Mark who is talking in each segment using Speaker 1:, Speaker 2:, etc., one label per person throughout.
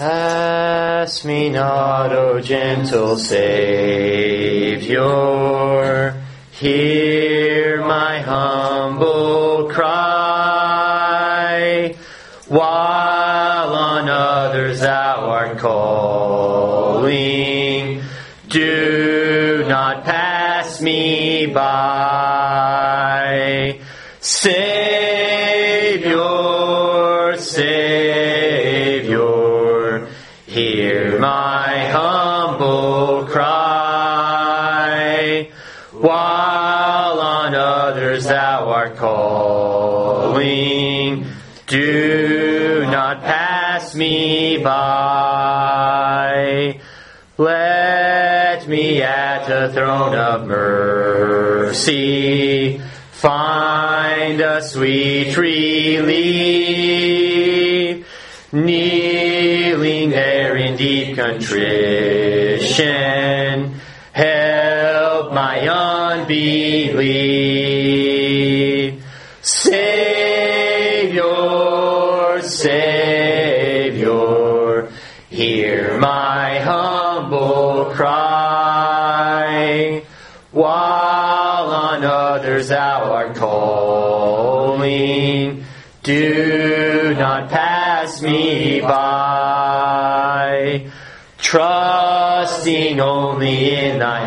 Speaker 1: Pass me not, O gentle Savior, hear my humble cry, while on others thou art calling, do not pass me by. Savior, Savior, hear my humble cry, while on others thou art calling, do not pass me by. Let me at the throne of mercy find a sweet relief, kneeling there in deep contrition, help my unbelief. Savior, Savior, hear my humble cry, while on others thou art calling, do not pass me by. Trusting only in thy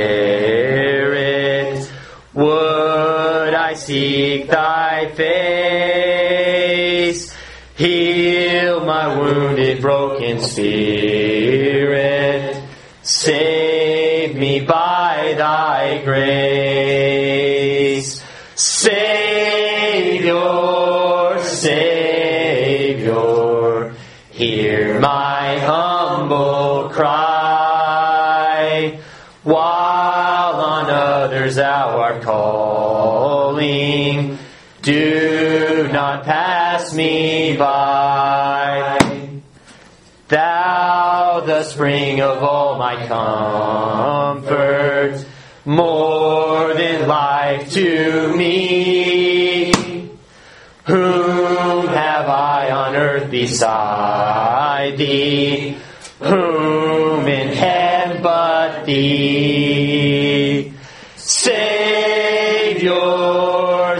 Speaker 1: merit, would I seek thy face, heal my wounded, broken spirit, save me by thy grace. Savior, Savior, hear my humble cry, while on others thou art calling, do not pass me by. Thou, the spring of all my comfort, more than life to me. Whom have I on earth beside thee? Whom in heaven but thee? Savior,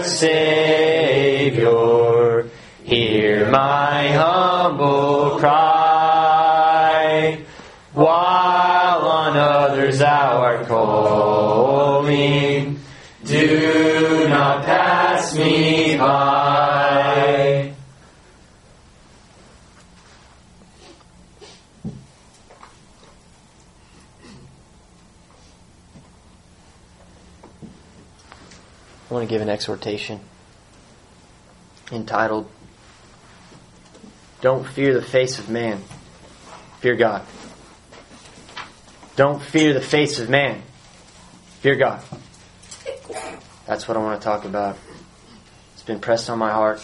Speaker 1: Savior, hear my humble cry, while on others thou art calling, do not pass me by. I want to give an exhortation entitled, Don't Fear the Face of Man, Fear God. Don't fear the face of man, fear God. That's what I want to talk about. It's been pressed on my heart.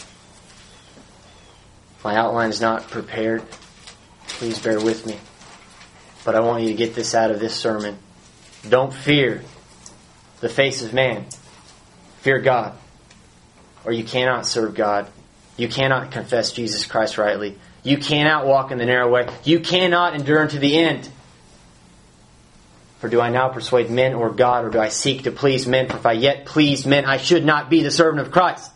Speaker 1: My outline is not prepared. Please bear with me. But I want you to get this out of this sermon. Don't fear the face of man. Fear God. Or you cannot serve God. You cannot confess Jesus Christ rightly. You cannot walk in the narrow way. You cannot endure unto the end. For do I now persuade men or God, or do I seek to please men? For if I yet please men, I should not be the servant of Christ.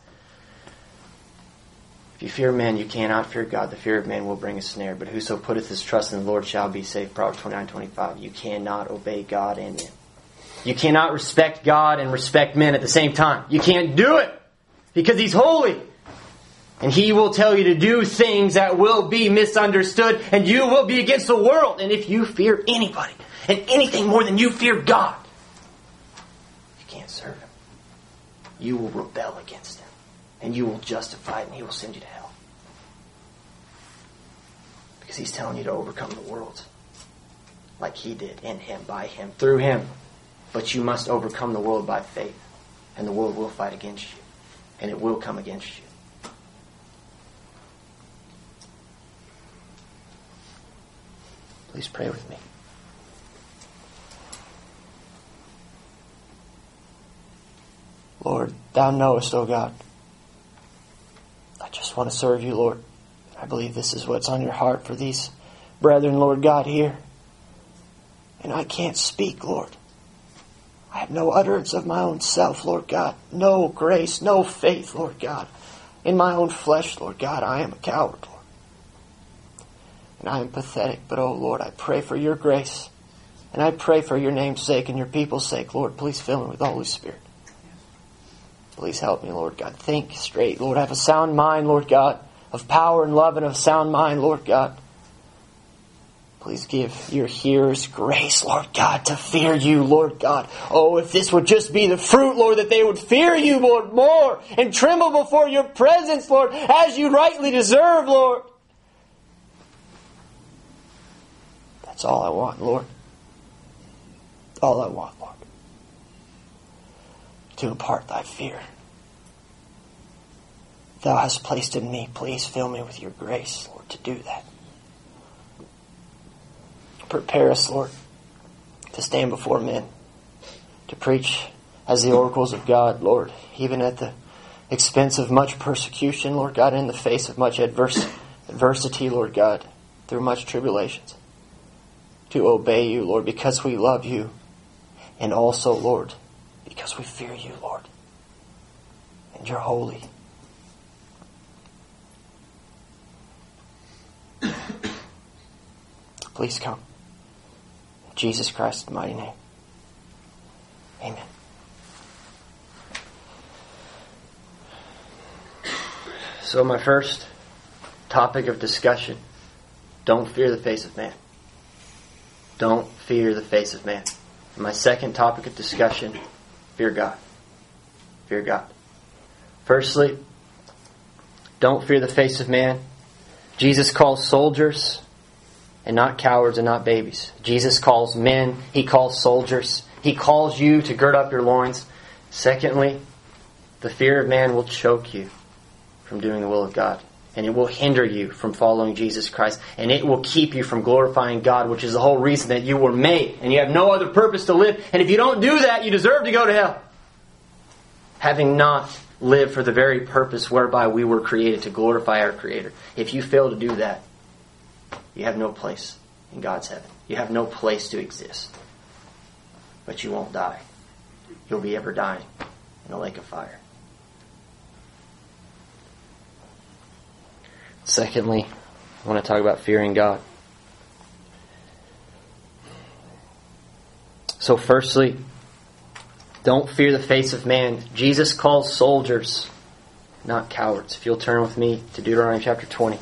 Speaker 1: If you fear men, you cannot fear God. The fear of man will bring a snare. But whoso putteth his trust in the Lord shall be saved. Proverbs 29:25. You cannot obey God and men. You cannot respect God and respect men at the same time. You can't do it because He's holy. And He will tell you to do things that will be misunderstood, and you will be against the world. And if you fear anybody and anything more than you fear God, you can't serve Him. You will rebel against Him, and you will justify it, and He will send you to hell. Because He's telling you to overcome the world like He did, in Him, by Him, through Him. But you must overcome the world by faith, and the world will fight against you, and it will come against you. Please pray with me. Lord, Thou knowest, O God. I just want to serve You, Lord. I believe this is what's on Your heart for these
Speaker 2: brethren, Lord God, here. And I can't speak, Lord. I have no utterance of my own self, Lord God. No grace, no faith, Lord God. In my own flesh, Lord God, I am a coward, Lord. And I am pathetic, but oh Lord, I pray for your grace. And I pray for your name's sake and your people's sake, Lord, please fill me with the Holy Spirit. Please help me, Lord God. Think straight, Lord. Have a sound mind, Lord God, of power and love and of sound mind, Lord God. Please give your hearers grace, Lord God, to fear you, Lord God. Oh, if this would just be the fruit, Lord, that they would fear you, Lord, more and tremble before your presence, Lord, as you rightly deserve, Lord. That's all I want, Lord. All I want, Lord. To impart thy fear. Thou hast placed in me, please fill me with your grace, Lord, to do that. Prepare us, Lord, to stand before men, to preach as the oracles of God, Lord, even at the expense of much persecution, Lord God, in the face of much adversity, Lord God, through much tribulations, to obey you, Lord, because we love you, and also, Lord, because we fear you, Lord, and you're holy. Please come. In Jesus Christ's mighty name. Amen.
Speaker 1: So my first topic of discussion, don't fear the face of man. Don't fear the face of man. And my second topic of discussion, fear God. Fear God. Firstly, don't fear the face of man. Jesus calls soldiers and not cowards and not babies. Jesus calls men. He calls soldiers. He calls you to gird up your loins. Secondly, the fear of man will choke you from doing the will of God. And it will hinder you from following Jesus Christ. And it will keep you from glorifying God, which is the whole reason that you were made. And you have no other purpose to live. And if you don't do that, you deserve to go to hell. Having not lived for the very purpose whereby we were created, to glorify our Creator. If you fail to do that, you have no place in God's heaven. You have no place to exist. But you won't die. You'll be ever dying in a lake of fire. Secondly, I want to talk about fearing God. So firstly, don't fear the face of man. Jesus calls soldiers, not cowards. If you'll turn with me to Deuteronomy chapter 20.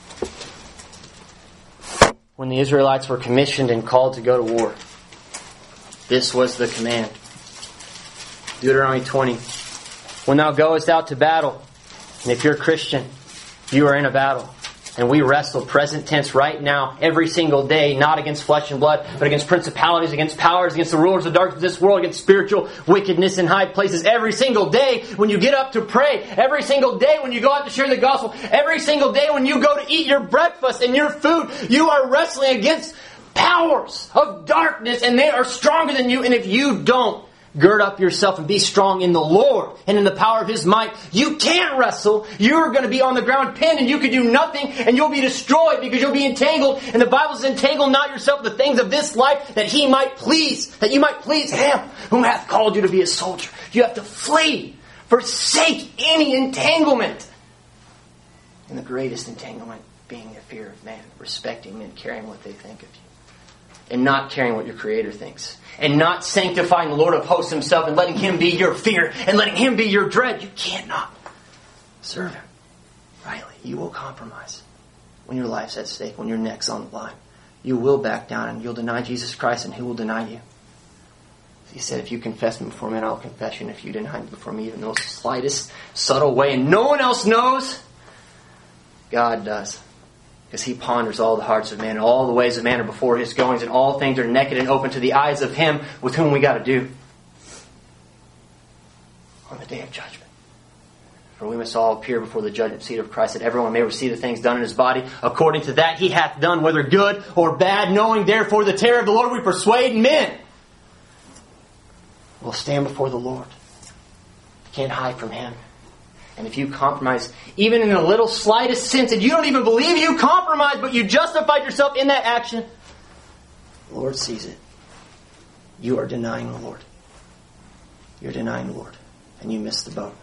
Speaker 1: When the Israelites were commissioned and called to go to war, this was the command. Deuteronomy 20. When thou goest out to battle, and if you're a Christian, you are in a battle. And we wrestle, present tense, right now, every single day, not against flesh and blood, but against principalities, against powers, against the rulers of darkness of this world, against spiritual wickedness in high places. Every single day when you get up to pray, every single day when you go out to share the gospel, every single day when you go to eat your breakfast and your food, you are wrestling against powers of darkness, and they are stronger than you. And if you don't gird up yourself and be strong in the Lord and in the power of His might, you can't wrestle. You're going to be on the ground pinned, and you can do nothing, and you'll be destroyed because you'll be entangled. And the Bible says, entangle not yourself with the things of this life, that you might please Him whom hath called you to be a soldier. You have to flee. Forsake any entanglement. And the greatest entanglement being the fear of man, respecting men, caring what they think of you, and not caring what your Creator thinks. And not sanctifying the Lord of hosts Himself and letting Him be your fear and letting Him be your dread. You cannot serve Him rightly. You will compromise when your life's at stake, when your neck's on the line. You will back down and you'll deny Jesus Christ, and He will deny you. He said, if you confess Me before men, I'll confess you. And if you deny Me before Me, even the most slightest subtle way, and no one else knows, God does. Because He ponders all the hearts of man, and all the ways of man are before His goings, and all things are naked and open to the eyes of Him with whom we got to do on the day of judgment. For we must all appear before the judgment seat of Christ, that everyone may receive the things done in his body according to that he hath done, whether good or bad. Knowing therefore the terror of the Lord, we persuade men. We'll stand before the Lord. You can't hide from Him. And if you compromise, even in the little slightest sense, and you don't even believe you compromised, but you justified yourself in that action, the Lord sees it. You are denying the Lord. You're denying the Lord. And you missed the boat.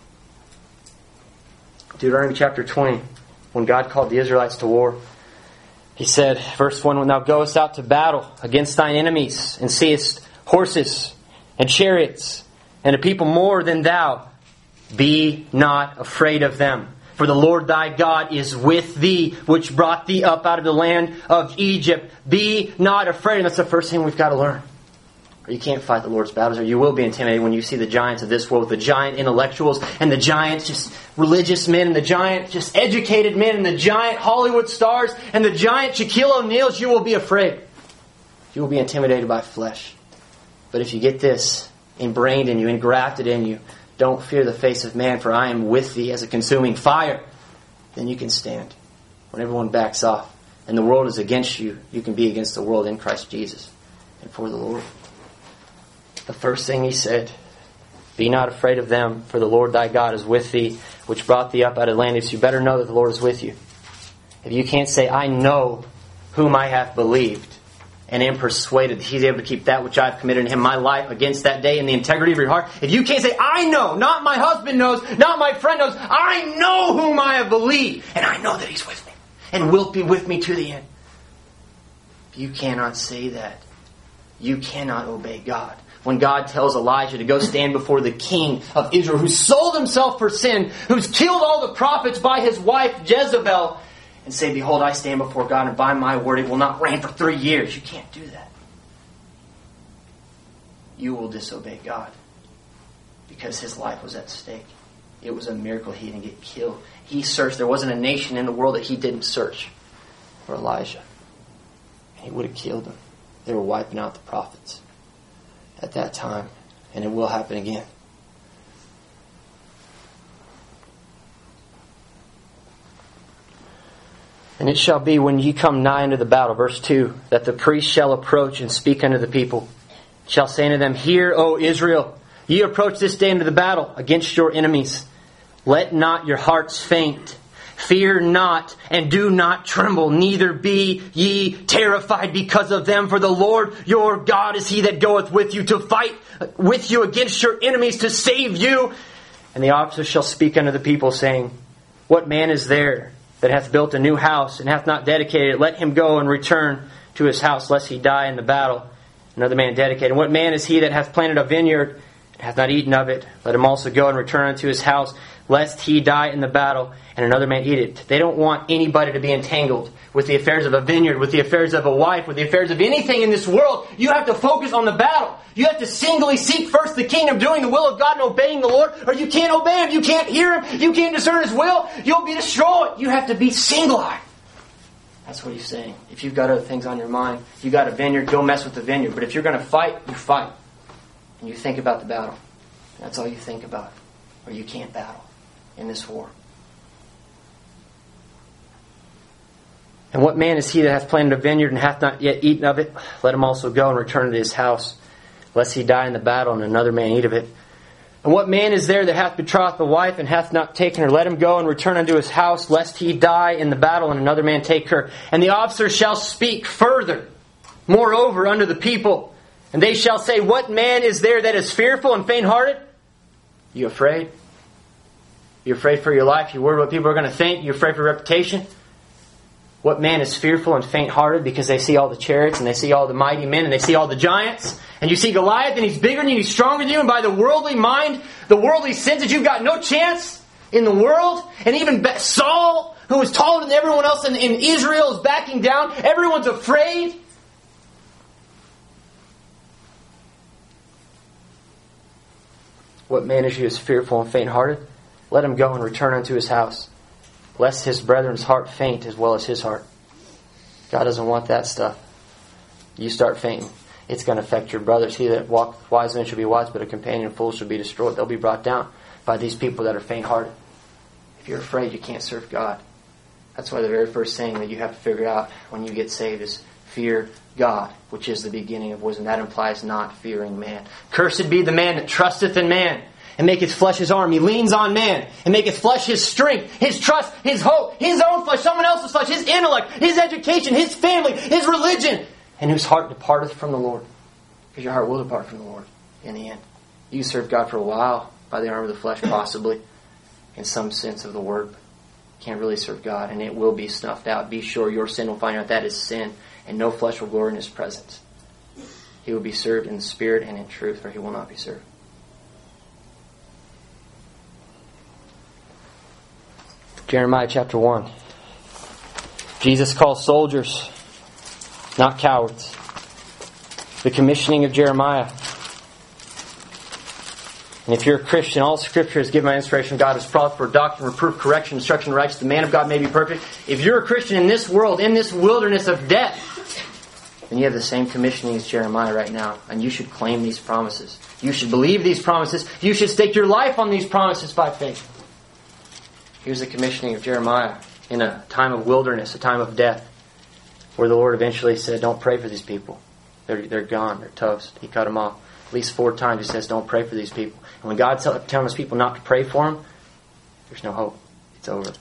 Speaker 1: Deuteronomy chapter 20, when God called the Israelites to war, He said, verse 1, "When thou goest out to battle against thine enemies, and seest horses and chariots, and a people more than thou, be not afraid of them. For the Lord thy God is with thee, which brought thee up out of the land of Egypt. Be not afraid." And that's the first thing we've got to learn. Or you can't fight the Lord's battles, or you will be intimidated when you see the giants of this world, the giant intellectuals, and the giant just religious men, and the giant just educated men, and the giant Hollywood stars, and the giant Shaquille O'Neals. You will be afraid. You will be intimidated by flesh. But if you get this ingrained in you, engrafted in you, don't fear the face of man, for I am with thee as a consuming fire, then you can stand. When everyone backs off and the world is against you, you can be against the world in Christ Jesus and for the Lord. The first thing He said, "Be not afraid of them, for the Lord thy God is with thee, which brought thee up out of the land." So you better know that the Lord is with you. If you can't say, "I know whom I have believed, and am persuaded that He's able to keep that which I have committed in Him, my life, against that day in the integrity of your heart." If you can't say, "I know," not my husband knows, not my friend knows, "I know whom I have believed, and I know that He's with me, and will be with me to the end." If you cannot say that, you cannot obey God. When God tells Elijah to go stand before the king of Israel, who sold himself for sin, who's killed all the prophets by his wife Jezebel, and say, "Behold, I stand before God, and by my word it will not rain for 3 years." You can't do that. You will disobey God because his life was at stake. It was a miracle he didn't get killed. He searched. There wasn't a nation in the world that he didn't search for Elijah. And he would have killed them. They were wiping out the prophets at that time. And it will happen again. "And it shall be when ye come nigh unto the battle," verse 2, "that the priest shall approach and speak unto the people. Shall say unto them, Hear, O Israel, ye approach this day into the battle against your enemies. Let not your hearts faint. Fear not, and do not tremble, neither be ye terrified because of them. For the Lord your God is He that goeth with you to fight with you against your enemies, to save you. And the officer shall speak unto the people, saying, What man is there that hath built a new house, and hath not dedicated it? Let him go and return to his house, lest he die in the battle. Another man dedicated. And what man is he that hath planted a vineyard, and hath not eaten of it? Let him also go and return unto his house, lest he die in the battle, and another man eat it." They don't want anybody to be entangled with the affairs of a vineyard, with the affairs of a wife, with the affairs of anything in this world. You have to focus on the battle. You have to singly seek first the kingdom, doing the will of God and obeying the Lord, or you can't obey Him. You can't hear Him. You can't discern His will. You'll be destroyed. You have to be single-eyed. That's what He's saying. If you've got other things on your mind, you got a vineyard, go mess with the vineyard. But if you're going to fight, you fight. And you think about the battle. That's all you think about. Or you can't battle in this war. "And what man is he that hath planted a vineyard and hath not yet eaten of it? Let him also go and return to his house, lest he die in the battle, and another man eat of it. And what man is there that hath betrothed a wife and hath not taken her? Let him go and return unto his house, lest he die in the battle, and another man take her. And the officer shall speak further, moreover, unto the people. And they shall say, What man is there that is fearful and faint-hearted?" You afraid? You're afraid for your life? You're worried what people are going to think? You're afraid for your reputation? What man is fearful and faint-hearted because they see all the chariots and they see all the mighty men and they see all the giants? And you see Goliath and he's bigger than you, he's stronger than you, and by the worldly mind, the worldly senses, you've got no chance in the world. And even Saul, who was taller than everyone else in Israel, is backing down. Everyone's afraid. What man is he who is fearful and faint-hearted? Let him go and return unto his house, lest his brethren's heart faint as well as his heart. God doesn't want that stuff. You start fainting, it's going to affect your brothers. He that walketh with wise men shall be wise, but a companion of fools shall be destroyed. They'll be brought down by these people that are faint-hearted. If you're afraid, you can't serve God. That's why the very first thing that you have to figure out when you get saved is fear God, which is the beginning of wisdom. That implies not fearing man. Cursed be the man that trusteth in man, and make his flesh his arm. He leans on man and make his flesh his strength, his trust, his hope, his own flesh, someone else's flesh, his intellect, his education, his family, his religion, and whose heart departeth from the Lord. Because your heart will depart from the Lord in the end. You serve God for a while by the arm of the flesh, possibly, in some sense of the word. Can't really serve God, and it will be snuffed out. Be sure your sin will find out that is sin, and no flesh will glory in his presence. He will be served in the spirit and in truth, or he will not be served. Jeremiah chapter 1. Jesus calls soldiers, not cowards. The commissioning of Jeremiah. And if you're a Christian, all Scripture is given by inspiration of God, is profitable for doctrine, reproof, correction, instruction, righteousness. The man of God may be perfect. If you're a Christian in this world, in this wilderness of death, then you have the same commissioning as Jeremiah right now. And you should claim these promises. You should believe these promises. You should stake your life on these promises by faith. Here's the commissioning of Jeremiah in a time of wilderness, a time of death, where the Lord eventually said, don't pray for these people. They're gone. They're toast. He cut them off. At least 4 times he says, don't pray for these people. And when God's telling his people not to pray for them, there's no hope. It's over.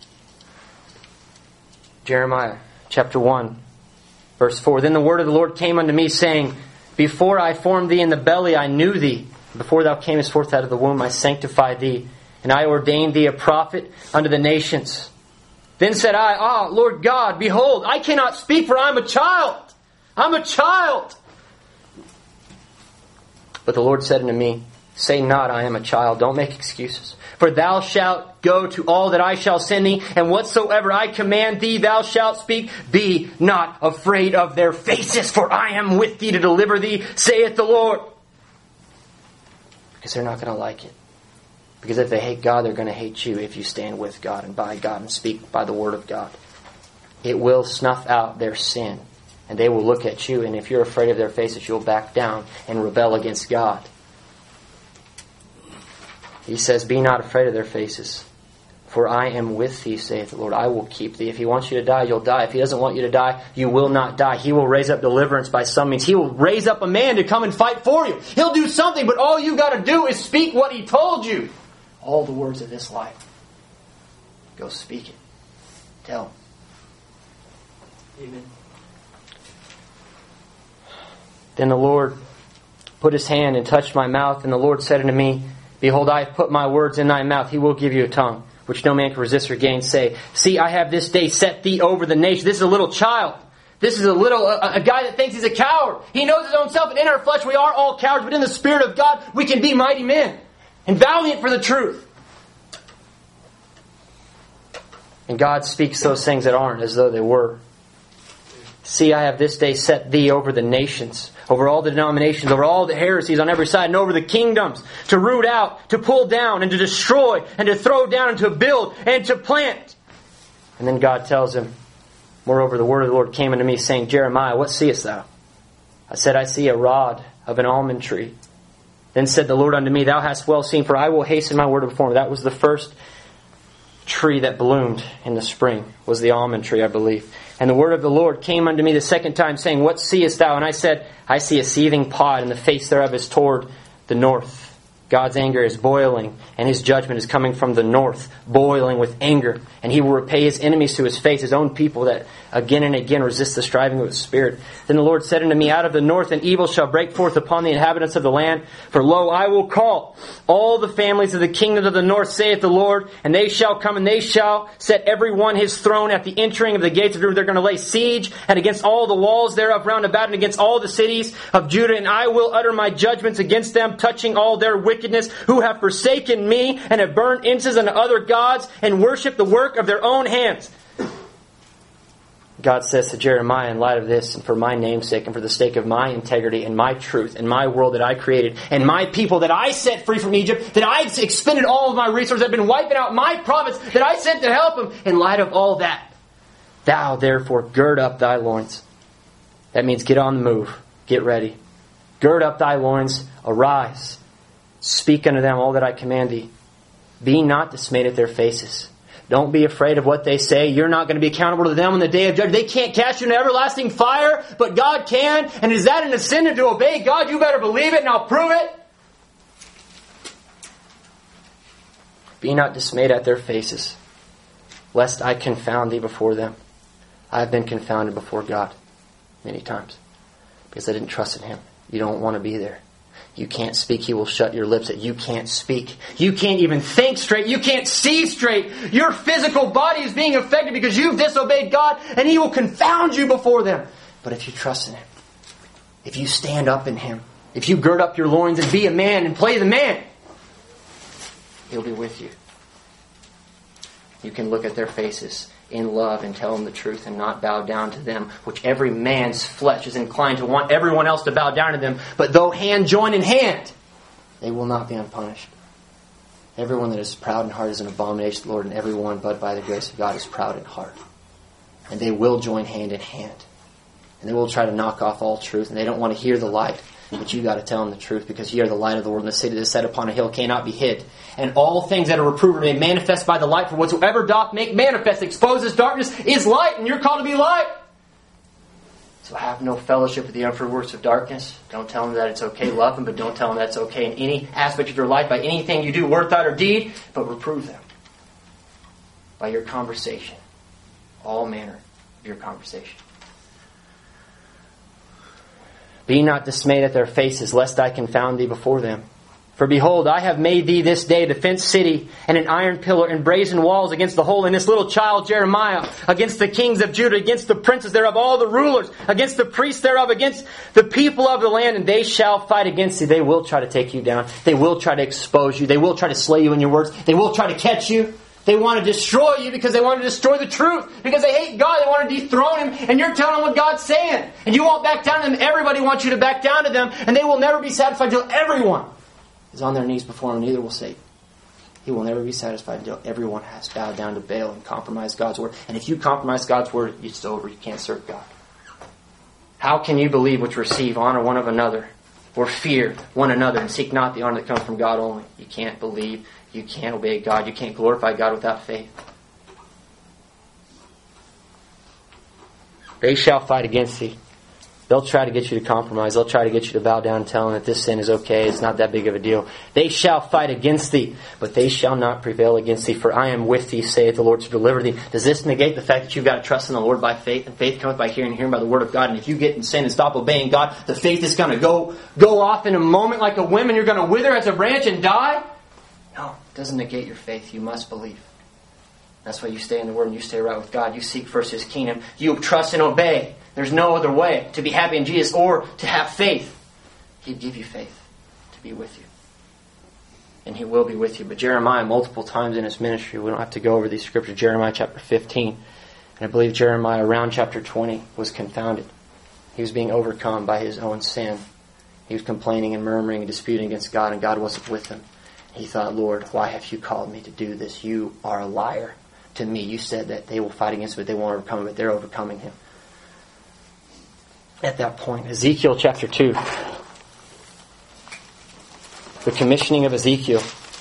Speaker 1: Jeremiah chapter 1, verse 4. Then the word of the Lord came unto me, saying, before I formed thee in the belly, I knew thee. Before thou camest forth out of the womb, I sanctified thee. And I ordained thee a prophet unto the nations. Then said I, Lord God, behold, I cannot speak, for I am a child. I'm a child. But the Lord said unto me, say not, I am a child. Don't make excuses. For thou shalt go to all that I shall send thee, and whatsoever I command thee, thou shalt speak. Be not afraid of their faces, for I am with thee to deliver thee, saith the Lord. Because they're not going to like it. Because if they hate God, they're going to hate you if you stand with God and by God and speak by the Word of God. It will snuff out their sin. And they will look at you, and if you're afraid of their faces, you'll back down and rebel against God. He says, be not afraid of their faces, for I am with thee, saith the Lord. I will keep thee. If he wants you to die, you'll die. If he doesn't want you to die, you will not die. He will raise up deliverance by some means. He will raise up a man to come and fight for you. He'll do something, but all you got to do is speak what he told you. All the words of this life. Go speak it. Tell him. Amen. Then the Lord put his hand and touched my mouth, and the Lord said unto me, behold, I have put my words in thy mouth. He will give you a tongue, which no man can resist or gainsay. See, I have this day set thee over the nation. This is a little child. This is a guy that thinks he's a coward. He knows his own self, and in our flesh we are all cowards, but in the Spirit of God we can be mighty men and valiant for the truth. And God speaks those things that aren't as though they were. See, I have this day set thee over the nations, over all the denominations, over all the heresies on every side, and over the kingdoms, to root out, to pull down, and to destroy, and to throw down, and to build, and to plant. And then God tells him, moreover, the word of the Lord came unto me, saying, Jeremiah, what seest thou? I said, I see a rod of an almond tree. Then said the Lord unto me, thou hast well seen, for I will hasten my word to perform. That was the first tree that bloomed in the spring, was the almond tree, I believe. And the word of the Lord came unto me the second time, saying, what seest thou? And I said, I see a seething pot, and the face thereof is toward the north. God's anger is boiling, and his judgment is coming from the north, boiling with anger. And he will repay his enemies to his face, his own people that again and again resist the striving of his spirit. Then the Lord said unto me, out of the north an evil shall break forth upon the inhabitants of the land. For lo, I will call all the families of the kingdoms of the north, saith the Lord, and they shall come, and they shall set every one his throne at the entering of the gates of Jerusalem. They're going to lay siege, and against all the walls thereof round about, and against all the cities of Judah. And I will utter my judgments against them, touching all their wickedness, who have forsaken me, and have burned incense unto other gods, and worshipped the work of their own hands. God says to Jeremiah, in light of this, and for my name's sake, and for the sake of my integrity, and my truth, and my world that I created, and my people that I set free from Egypt, that I expended all of my resources, I've been wiping out my prophets, that I sent to help them, in light of all that, thou therefore gird up thy loins. That means get on the move. Get ready. Gird up thy loins. Arise. Speak unto them all that I command thee. Be not dismayed at their faces. Don't be afraid of what they say. You're not going to be accountable to them on the day of judgment. They can't cast you into everlasting fire, but God can. And is that an sin to obey God? You better believe it, and I'll prove it. Be not dismayed at their faces, lest I confound thee before them. I have been confounded before God many times because I didn't trust in Him. You don't want to be there. You can't speak. He will shut your lips. You can't speak. You can't even think straight. You can't see straight. Your physical body is being affected because you've disobeyed God, and He will confound you before them. But if you trust in Him, if you stand up in Him, if you gird up your loins and be a man and play the man, He'll be with you. You can look at their faces in love and tell them the truth and not bow down to them, which every man's flesh is inclined to want everyone else to bow down to them. But though hand join in hand, they will not be unpunished. Everyone that is proud in heart is an abomination to the Lord, and everyone but by the grace of God is proud in heart. And they will join hand in hand. And they will try to knock off all truth, and they don't want to hear the light. But you got to tell them the truth, because ye are the light of the world, and the city that is set upon a hill cannot be hid. And all things that are reproved are made manifest by the light. For whatsoever doth make manifest exposes darkness is light, and you're called to be light. So have no fellowship with the unfruitful works of darkness. Don't tell them that it's okay. Love them, but don't tell them that it's okay in any aspect of your life, by anything you do, word, thought, or deed. But reprove them by your conversation. All manner of your conversation. Be not dismayed at their faces, lest I confound thee before them. For behold, I have made thee this day a fenced city, and an iron pillar, and brazen walls against the whole, and this little child Jeremiah, against the kings of Judah, against the princes thereof, all the rulers, against the priests thereof, against the people of the land, and they shall fight against thee. They will try to take you down. They will try to expose you. They will try to slay you in your words. They will try to catch you. They want to destroy you because they want to destroy the truth. Because they hate God. They want to dethrone Him. And you're telling them what God's saying. And you won't back down to them. Everybody wants you to back down to them. And they will never be satisfied until everyone is on their knees before Him. Neither will Satan. He will never be satisfied until everyone has bowed down to Baal and compromised God's Word. And if you compromise God's Word, it's over. You can't serve God. How can you believe which receive honor one of another, or fear one another, and seek not the honor that comes from God only? You can't believe. You can't obey God. You can't glorify God without faith. They shall fight against thee. They'll try to get you to compromise. They'll try to get you to bow down and tell them that this sin is okay. It's not that big of a deal. They shall fight against thee, but they shall not prevail against thee. For I am with thee, saith the Lord, to deliver thee. Does this negate the fact that you've got to trust in the Lord by faith? And faith cometh by hearing, and hearing by the Word of God. And if you get in sin and stop obeying God, the faith is going to go off in a moment like a whim, and you're going to wither as a branch and die? No, it doesn't negate your faith. You must believe. That's why you stay in the Word and you stay right with God. You seek first His kingdom. You trust and obey. There's no other way to be happy in Jesus or to have faith. He'd give you faith to be with you. And He will be with you. But Jeremiah, multiple times in his ministry, we don't have to go over these scriptures. Jeremiah chapter 15. And I believe Jeremiah around chapter 20 was confounded. He was being overcome by his own sin. He was complaining and murmuring and disputing against God, and God wasn't with him. He thought, Lord, why have you called me to do this? You are a liar to me. You said that they will fight against him, but they won't overcome him, but they're overcoming him. At that point, Ezekiel chapter 2. The commissioning of Ezekiel.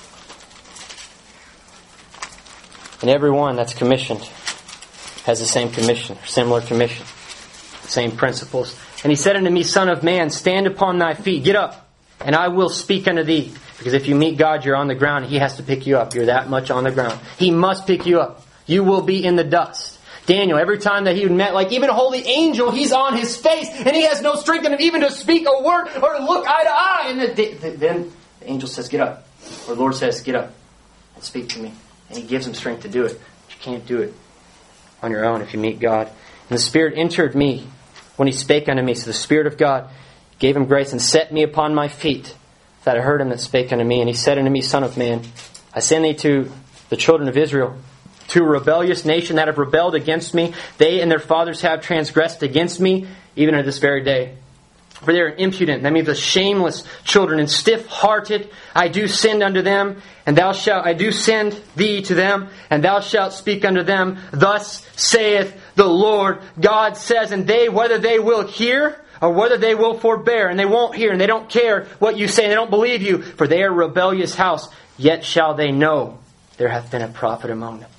Speaker 1: And everyone that's commissioned has the same commission, similar commission, same principles. And he said unto me, Son of man, stand upon thy feet, get up, and I will speak unto thee. Because if you meet God, you're on the ground. He has to pick you up. You're that much on the ground. He must pick you up. You will be in the dust. Daniel, every time that he met, like even a holy angel, he's on his face, and he has no strength in him even to speak a word or to look eye to eye. And then the angel says, get up. Or the Lord says, get up and speak to me. And He gives him strength to do it. But you can't do it on your own if you meet God. And the Spirit entered me when He spake unto me. So the Spirit of God gave him grace and set me upon my feet, that I heard Him that spake unto me. And He said unto me, Son of man, I send thee to the children of Israel, to a rebellious nation that have rebelled against me. They and their fathers have transgressed against me, even unto this very day. For they are impudent, that means the shameless children, and stiff-hearted. I do send unto them, and I do send thee to them, and thou shalt speak unto them. Thus saith the Lord. God says, and they, whether they will hear, or whether they will forbear, and they won't hear, and they don't care what you say, and they don't believe you, for they are a rebellious house, yet shall they know there hath been a prophet among them.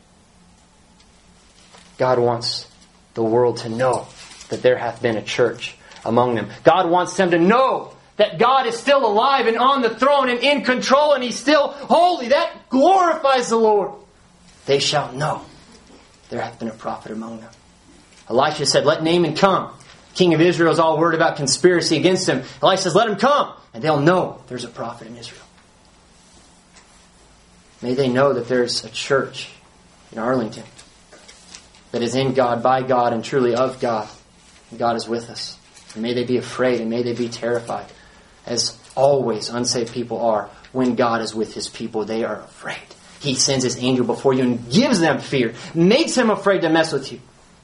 Speaker 1: God wants the world to know that there hath been a church among them. God wants them to know that God is still alive and on the throne and in control and He's still holy. That glorifies the Lord. They shall know there hath been a prophet among them. Elisha said, let Naaman come. King of Israel is all worried about conspiracy against him. Elisha says, let him come, and they'll know there's a prophet in Israel. May they know that there's a church in Arlington that is in God, by God, and truly of God. And God is with us. And may they be afraid, and may they be terrified. As always unsaved people are, when God is with His people, they are afraid. He sends His angel before you and gives them fear, makes them afraid to mess with you.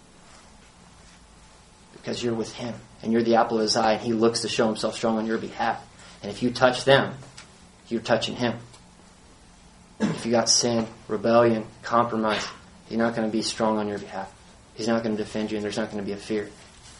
Speaker 1: Because you're with Him, and you're the apple of His eye, and He looks to show Himself strong on your behalf. And if you touch them, you're touching Him. If you got sin, rebellion, compromise, He's not going to be strong on your behalf. He's not going to defend you, and there's not going to be a fear.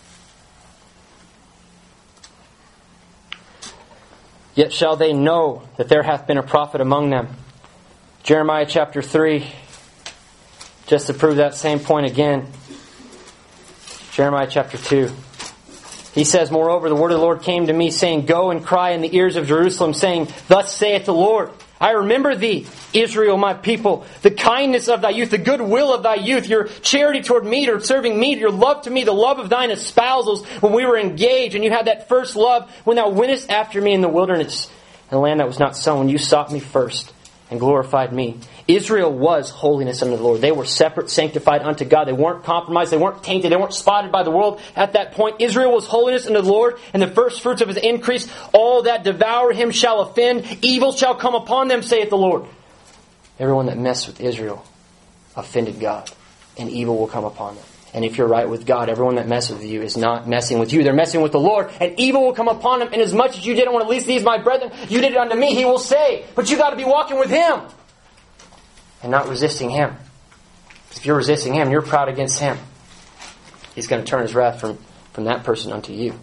Speaker 1: Yet shall they know that there hath been a prophet among them. Jeremiah chapter 3, just to prove that same point again. Jeremiah chapter 2. He says, moreover, the word of the Lord came to me, saying, go and cry in the ears of Jerusalem, saying, thus saith the Lord, I remember thee, Israel, my people, the kindness of thy youth, the goodwill of thy youth, your charity toward me, or serving me, your love to me, the love of thine espousals when we were engaged, and you had that first love when thou wentest after me in the wilderness, in a land that was not sown, when you sought me first and glorified me. Israel was holiness unto the Lord. They were separate, sanctified unto God. They weren't compromised. They weren't tainted. They weren't spotted by the world. At that point, Israel was holiness unto the Lord, and the first fruits of His increase. All that devour Him shall offend. Evil shall come upon them, saith the Lord. Everyone that messed with Israel offended God, and evil will come upon them. And if you're right with God, everyone that messes with you is not messing with you. They're messing with the Lord. And evil will come upon them. And as much as you didn't want to least these, my brethren, you did it unto me, He will say. But you got to be walking with Him. And not resisting Him. If you're resisting Him, you're proud against Him. He's going to turn His wrath from that person unto you.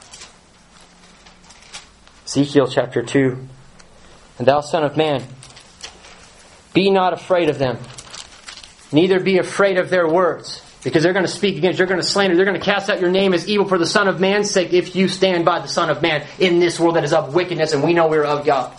Speaker 1: Ezekiel chapter 2. And thou son of man, be not afraid of them. Neither be afraid of their words. Because they're going to speak against you. They're going to slander. They're going to cast out your name as evil for the Son of Man's sake if you stand by the Son of Man in this world that is of wickedness, and we know we're of God.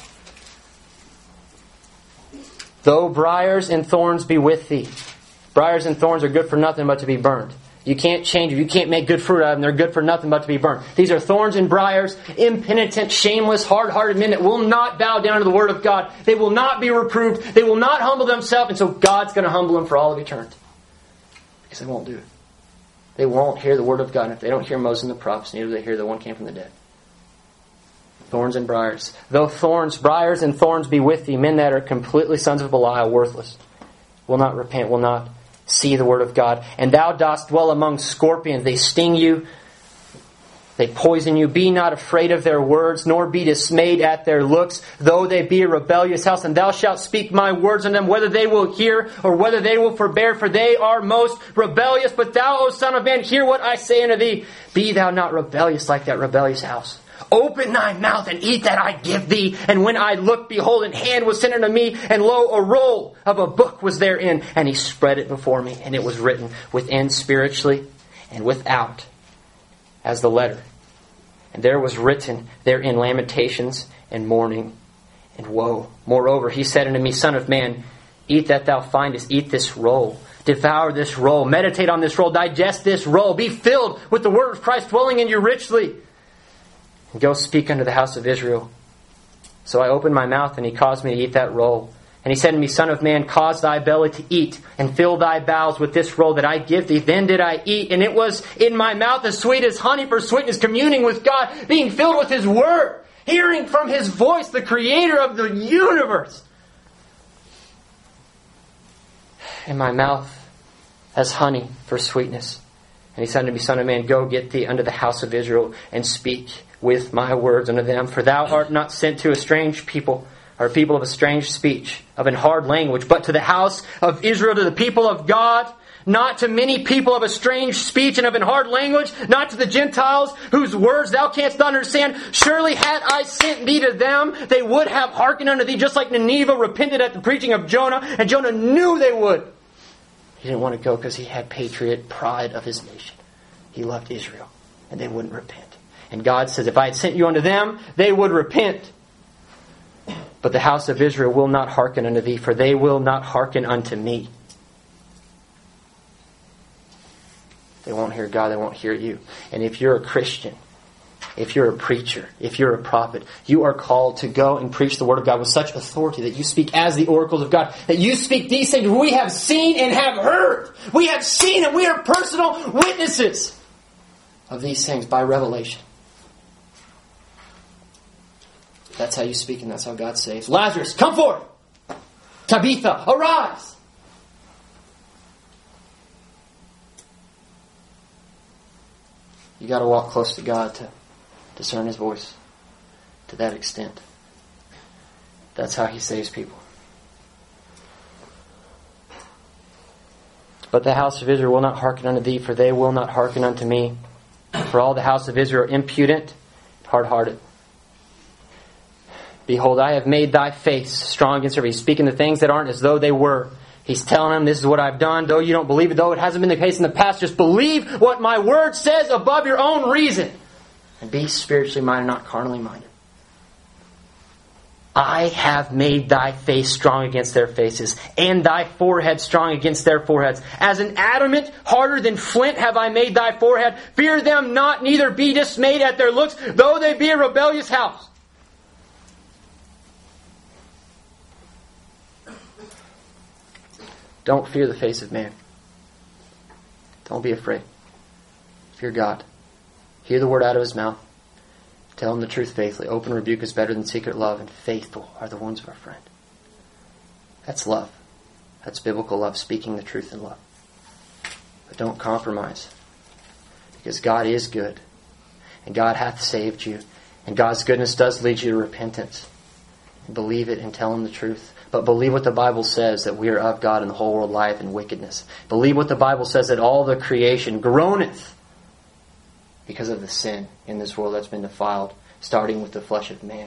Speaker 1: Though briars and thorns be with thee. Briars and thorns are good for nothing but to be burned. You can't change them. You can't make good fruit out of them. They're good for nothing but to be burned. These are thorns and briars, impenitent, shameless, hard-hearted men that will not bow down to the Word of God. They will not be reproved. They will not humble themselves. And so God's going to humble them for all of eternity. Because they won't do it. They won't hear the Word of God. And if they don't hear Moses and the prophets, neither do they hear the one came from the dead. Thorns and briars. Though thorns, briars and thorns be with thee, men that are completely sons of Belial, worthless, will not repent, will not see the Word of God. And thou dost dwell among scorpions. They sting you. They poison you. Be not afraid of their words, nor be dismayed at their looks, though they be a rebellious house. And thou shalt speak my words unto them, whether they will hear or whether they will forbear, for they are most rebellious. But thou, O son of man, hear what I say unto thee. Be thou not rebellious like that rebellious house. Open thy mouth and eat that I give thee. And when I looked, behold, an hand was sent unto me, and lo, a roll of a book was therein. And He spread it before me, and it was written within spiritually and without as the letter. And there was written therein lamentations and mourning and woe. Moreover, He said unto me, Son of man, eat that thou findest, eat this roll. Devour this roll, meditate on this roll, digest this roll. Be filled with the word of Christ dwelling in you richly. And go speak unto the house of Israel. So I opened my mouth, and He caused me to eat that roll. And He said to me, Son of man, cause thy belly to eat, and fill thy bowels with this roll that I give thee. Then did I eat, and it was in my mouth as sweet as honey for sweetness, communing with God, being filled with His word, hearing from His voice, the Creator of the universe. In my mouth as honey for sweetness. And He said unto me, Son of man, go get thee unto the house of Israel, and speak with my words unto them. For thou art not sent to a strange people, or people of a strange speech, of an hard language, but to the house of Israel, to the people of God. Not to many people of a strange speech and of an hard language, not to the Gentiles, whose words thou canst not understand. Surely had I sent thee to them, they would have hearkened unto thee, just like Nineveh repented at the preaching of Jonah, and Jonah knew they would. He didn't want to go because he had patriot pride of his nation. He loved Israel, and they wouldn't repent. And God says, if I had sent you unto them, they would repent. But the house of Israel will not hearken unto thee, for they will not hearken unto me. They won't hear God, they won't hear you. And if you're a Christian, if you're a preacher, if you're a prophet, you are called to go and preach the Word of God with such authority that you speak as the oracles of God, that you speak these things we have seen and have heard. We have seen and we are personal witnesses of these things by revelation. That's how you speak and that's how God saves. Lazarus, come forth! Tabitha, arise! You got to walk close to God to discern His voice to that extent. That's how He saves people. But the house of Israel will not hearken unto thee, for they will not hearken unto me. For all the house of Israel are impudent, hard-hearted. Behold, I have made thy face strong against her. He's speaking the things that aren't as though they were. He's telling them, this is what I've done. Though you don't believe it, though it hasn't been the case in the past, just believe what my word says above your own reason. And be spiritually minded, not carnally minded. I have made thy face strong against their faces, and thy forehead strong against their foreheads. As an adamant, harder than flint, have I made thy forehead. Fear them not, neither be dismayed at their looks, though they be a rebellious house. Don't fear the face of man. Don't be afraid. Fear God. Hear the word out of His mouth. Tell Him the truth faithfully. Open rebuke is better than secret love, and faithful are the wounds of our friend. That's love. That's biblical love, speaking the truth in love. But don't compromise. Because God is good. And God hath saved you. And God's goodness does lead you to repentance. And believe it and tell Him the truth. But believe what the Bible says, that we are of God and the whole world lieth in wickedness. Believe what the Bible says, that all the creation groaneth because of the sin in this world that's been defiled, starting with the flesh of man.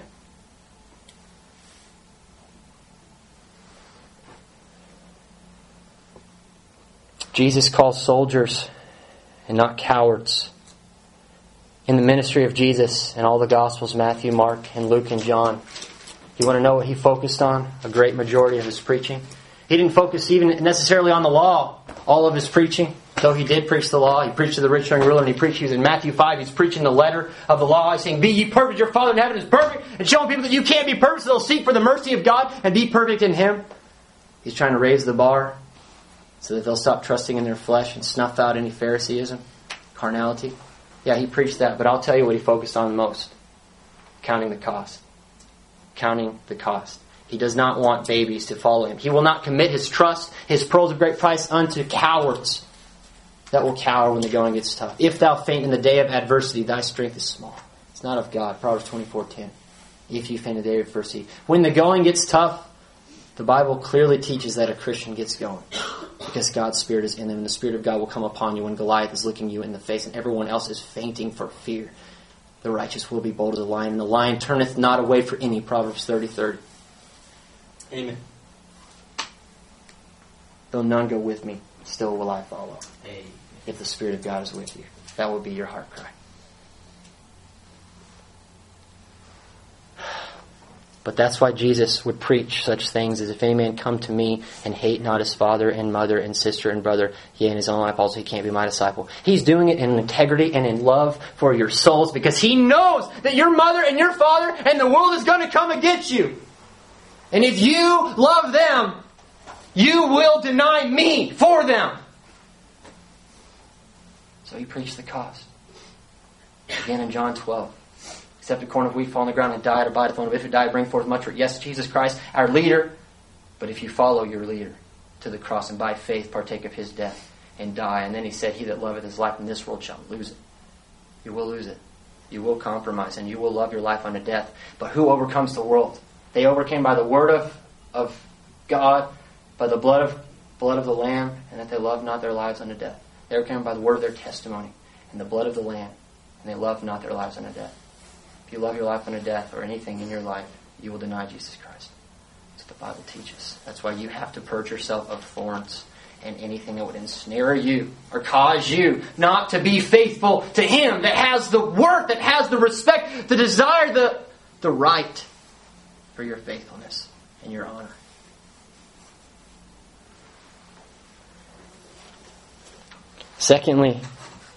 Speaker 1: Jesus calls soldiers and not cowards. In the ministry of Jesus and all the Gospels, Matthew, Mark, and Luke, and John, you want to know what He focused on? A great majority of His preaching. He didn't focus even necessarily on the law, all of His preaching. Though He did preach the law, He preached to the rich young ruler, and He was in Matthew 5, He's preaching the letter of the law. He's saying, be ye perfect, your Father in heaven is perfect, and showing people that you can't be perfect, so they'll seek for the mercy of God and be perfect in Him. He's trying to raise the bar so that they'll stop trusting in their flesh and snuff out any Phariseeism, carnality. Yeah, He preached that, but I'll tell you what He focused on most. Counting the cost. Counting the cost. He does not want babies to follow Him. He will not commit His trust, His pearls of great price, unto cowards that will cower when the going gets tough. If thou faint in the day of adversity, thy strength is small. It's not of God. Proverbs 24:10. If you faint in the day of adversity. When the going gets tough, the Bible clearly teaches that a Christian gets going. Because God's Spirit is in them, and the Spirit of God will come upon you when Goliath is looking you in the face and everyone else is fainting for fear. The righteous will be bold as a lion, and the lion turneth not away for any. Proverbs 30:30. Amen. Though none go with me, still will I follow. Amen. If the Spirit of God is with you. That will be your heart cry. But that's why Jesus would preach such things as, if any man come to me and hate not his father and mother and sister and brother, yea, and his own life also, he can't be my disciple. He's doing it in integrity and in love for your souls, because He knows that your mother and your father and the world is going to come against you. And if you love them, you will deny me for them. So He preached the cost. Again in John 12. Except a corn of wheat fall on the ground and die, it abideth alone. If it die, bring forth much fruit. Yes, Jesus Christ, our leader. But if you follow your leader to the cross and by faith partake of His death and die. And then He said, he that loveth his life in this world shall lose it. You will lose it. You will compromise and you will love your life unto death. But who overcomes the world? They overcame by the word of God, by the blood of the Lamb, and that they loved not their lives unto death. They overcame by the word of their testimony and the blood of the Lamb, and they loved not their lives unto death. If you love your life unto death, or anything in your life, you will deny Jesus Christ. That's what the Bible teaches. That's why you have to purge yourself of thorns and anything that would ensnare you or cause you not to be faithful to Him that has the worth, that has the respect, the desire, the right for your faithfulness and your honor. Secondly,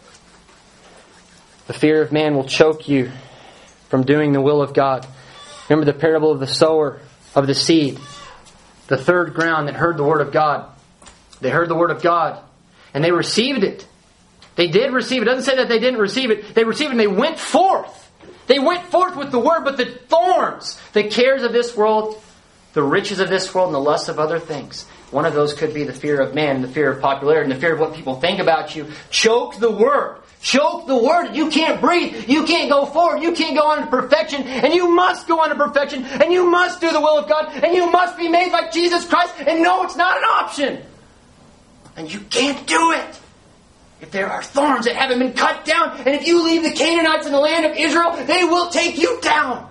Speaker 1: the fear of man will choke you from doing the will of God. Remember the parable of the sower of the seed. The third ground that heard the word of God. They heard the word of God and they received it. They did receive it. It doesn't say that they didn't receive it. They received it and they went forth. They went forth with the word, but the thorns, the cares of this world, the riches of this world, and the lusts of other things. One of those could be the fear of man, the fear of popularity, and the fear of what people think about you. Choke the word. Choke the word. You can't breathe. You can't go forward. You can't go on to perfection. And you must go on to perfection. And you must do the will of God. And you must be made like Jesus Christ. And no, it's not an option. And you can't do it if there are thorns that haven't been cut down. And if you leave the Canaanites in the land of Israel, they will take you down.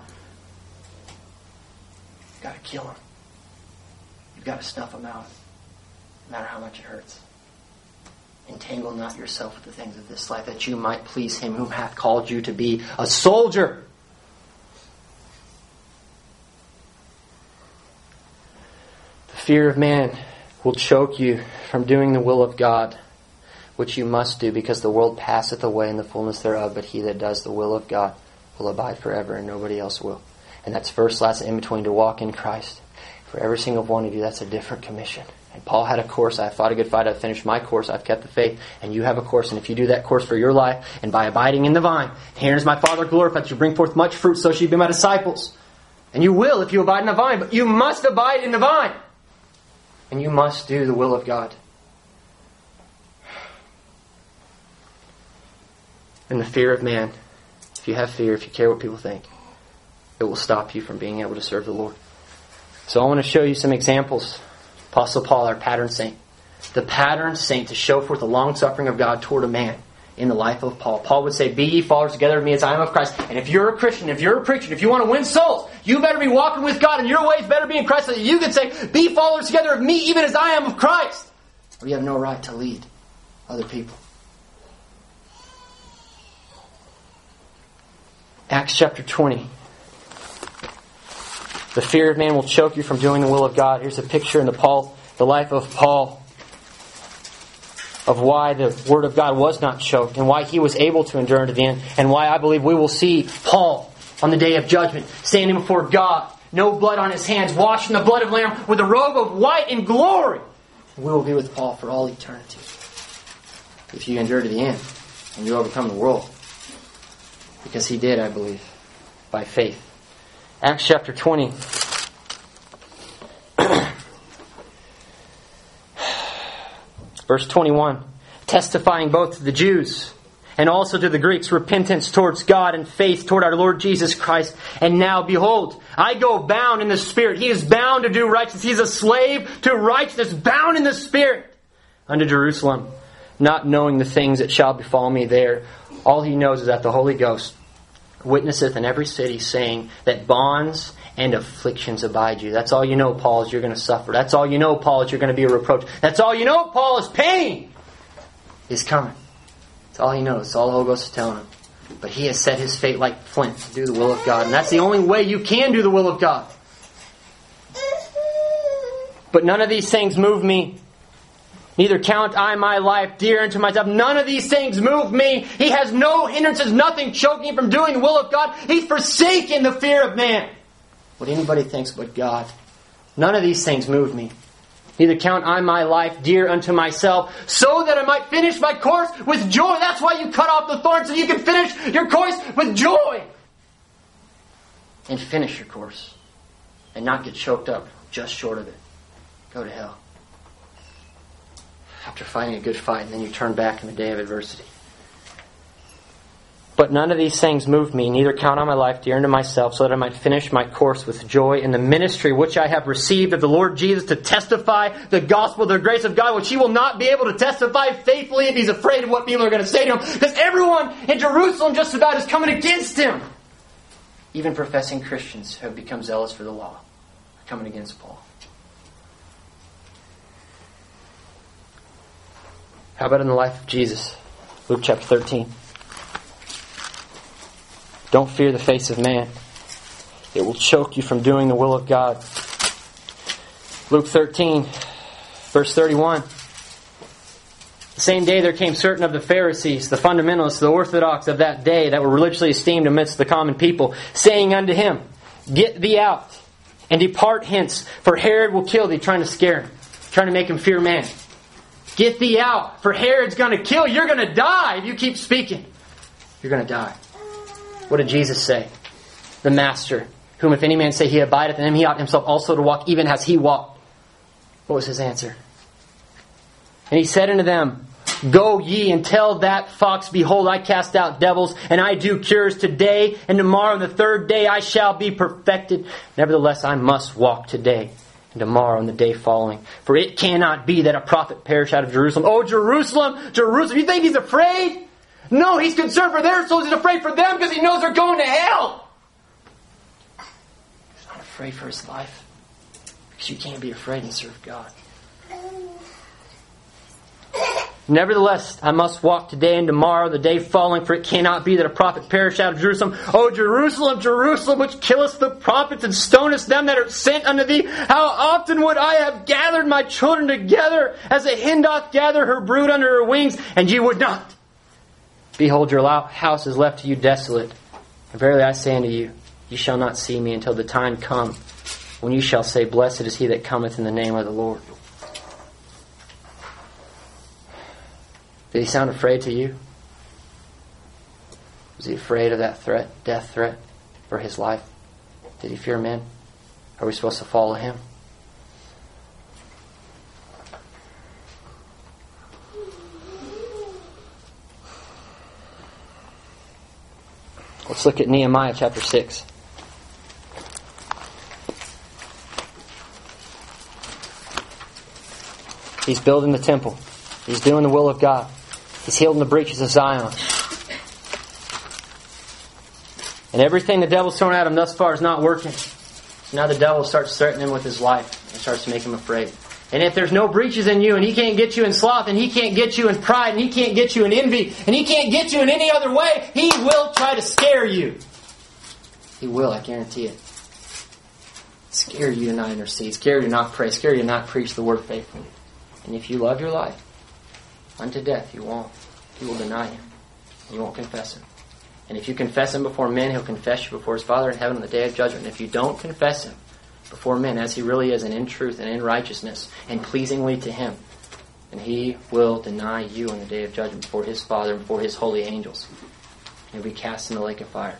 Speaker 1: You've got to kill them. You've got to snuff them out, no matter how much it hurts. Entangle not yourself with the things of this life, that you might please Him whom hath called you to be a soldier. The fear of man will choke you from doing the will of God, which you must do, because the world passeth away in the fullness thereof, but he that does the will of God will abide forever, and nobody else will. And that's first, last, and in between, to walk in Christ. For every single one of you, that's a different commission. And Paul had a course. I've fought a good fight. I've finished my course. I've kept the faith. And you have a course. And if you do that course for your life, and by abiding in the vine, here's my Father glorified, that you bring forth much fruit, so shall you be my disciples. And you will if you abide in the vine. But you must abide in the vine. And you must do the will of God. And the fear of man, if you have fear, if you care what people think, it will stop you from being able to serve the Lord. So I want to show you some examples. Apostle Paul, our pattern saint. The pattern saint to show forth the long-suffering of God toward a man in the life of Paul. Paul would say, be ye followers together of me as I am of Christ. And if you're a Christian, if you're a preacher, if you want to win souls, you better be walking with God, and your ways better be in Christ, so that you can say, be followers together of me even as I am of Christ. Or you have no right to lead other people. Acts chapter 20. The fear of man will choke you from doing the will of God. Here's a picture in the life of Paul, of why the Word of God was not choked, and why he was able to endure to the end, and why I believe we will see Paul on the day of judgment, standing before God, no blood on his hands, washed in the blood of the Lamb, with a robe of white in glory. And we will be with Paul for all eternity. If you endure to the end, and you overcome the world. Because he did, I believe, by faith. Acts chapter 20. Verse 21. Testifying both to the Jews and also to the Greeks repentance towards God and faith toward our Lord Jesus Christ. And now, behold, I go bound in the Spirit. He is bound to do righteousness. He is a slave to righteousness, bound in the Spirit, unto Jerusalem, not knowing the things that shall befall me there. All he knows is that the Holy Ghost witnesseth in every city, saying that bonds and afflictions abide you. That's all you know, Paul, is you're going to suffer. That's all you know, Paul, is you're going to be a reproach. That's all you know, Paul, is pain is coming. That's all he knows. That's all the Holy Ghost is telling him. But he has set his fate like flint to do the will of God. And that's the only way you can do the will of God. But none of these things move me. Neither count I my life dear unto myself. None of these things move me. He has no hindrances, nothing choking him from doing the will of God. He's forsaken the fear of man. What anybody thinks but God. None of these things move me. Neither count I my life dear unto myself, so that I might finish my course with joy. That's why you cut off the thorns, so you can finish your course with joy. And finish your course. And not get choked up just short of it. Go to hell. After fighting a good fight, and then you turn back in the day of adversity. But none of these things move me, neither count I my life dear unto myself, so that I might finish my course with joy in the ministry which I have received of the Lord Jesus, to testify the gospel of the grace of God, which he will not be able to testify faithfully if he's afraid of what people are going to say to him. Because everyone in Jerusalem just about is coming against him. Even professing Christians who have become zealous for the law are coming against Paul. How about in the life of Jesus? Luke chapter 13. Don't fear the face of man. It will choke you from doing the will of God. Luke 13, verse 31. The same day there came certain of the Pharisees, the fundamentalists, the orthodox of that day that were religiously esteemed amidst the common people, saying unto him, Get thee out, and depart hence, for Herod will kill thee. Trying to scare him, trying to make him fear man. Get thee out, for Herod's going to kill you. You're going to die if you keep speaking. You're going to die. What did Jesus say? The Master, whom if any man say he abideth in him, he ought himself also to walk even as he walked. What was his answer? And he said unto them, Go ye and tell that fox, Behold, I cast out devils, and I do cures today, and tomorrow and the third day I shall be perfected. Nevertheless, I must walk today, and tomorrow and the day following. For it cannot be that a prophet perish out of Jerusalem. Oh, Jerusalem, Jerusalem, you think he's afraid? No, he's concerned for their souls. He's afraid for them because he knows they're going to hell. He's not afraid for his life. Because you can't be afraid and serve God. Nevertheless, I must walk today and tomorrow, the day following, for it cannot be that a prophet perish out of Jerusalem. O Jerusalem, Jerusalem, which killest the prophets and stonest them that are sent unto thee, how often would I have gathered my children together, as a hen doth gather her brood under her wings, and ye would not. Behold, your house is left to you desolate. And verily I say unto you, ye shall not see me until the time come, when ye shall say, Blessed is he that cometh in the name of the Lord. Did he sound afraid to you? Was he afraid of that threat, death threat for his life? Did he fear men? Are we supposed to follow him? Let's look at Nehemiah chapter 6. He's building the temple. He's doing the will of God. He's healing the breaches of Zion. And everything the devil's thrown at him thus far is not working. So now the devil starts threatening him with his life and starts to make him afraid. And if there's no breaches in you, and he can't get you in sloth, and he can't get you in pride, and he can't get you in envy, and he can't get you in any other way, he will try to scare you. He will, I guarantee it. Scare you to not intercede, scare you to not pray, scare you to not preach the word faithfully. And if you love your life unto death, you won't. You will deny him. You won't confess him. And if you confess him before men, he'll confess you before his Father in heaven on the day of judgment. And if you don't confess him before men as he really is, and in truth and in righteousness and pleasingly to him, then he will deny you on the day of judgment before his Father and before his holy angels. And you'll be cast in the lake of fire.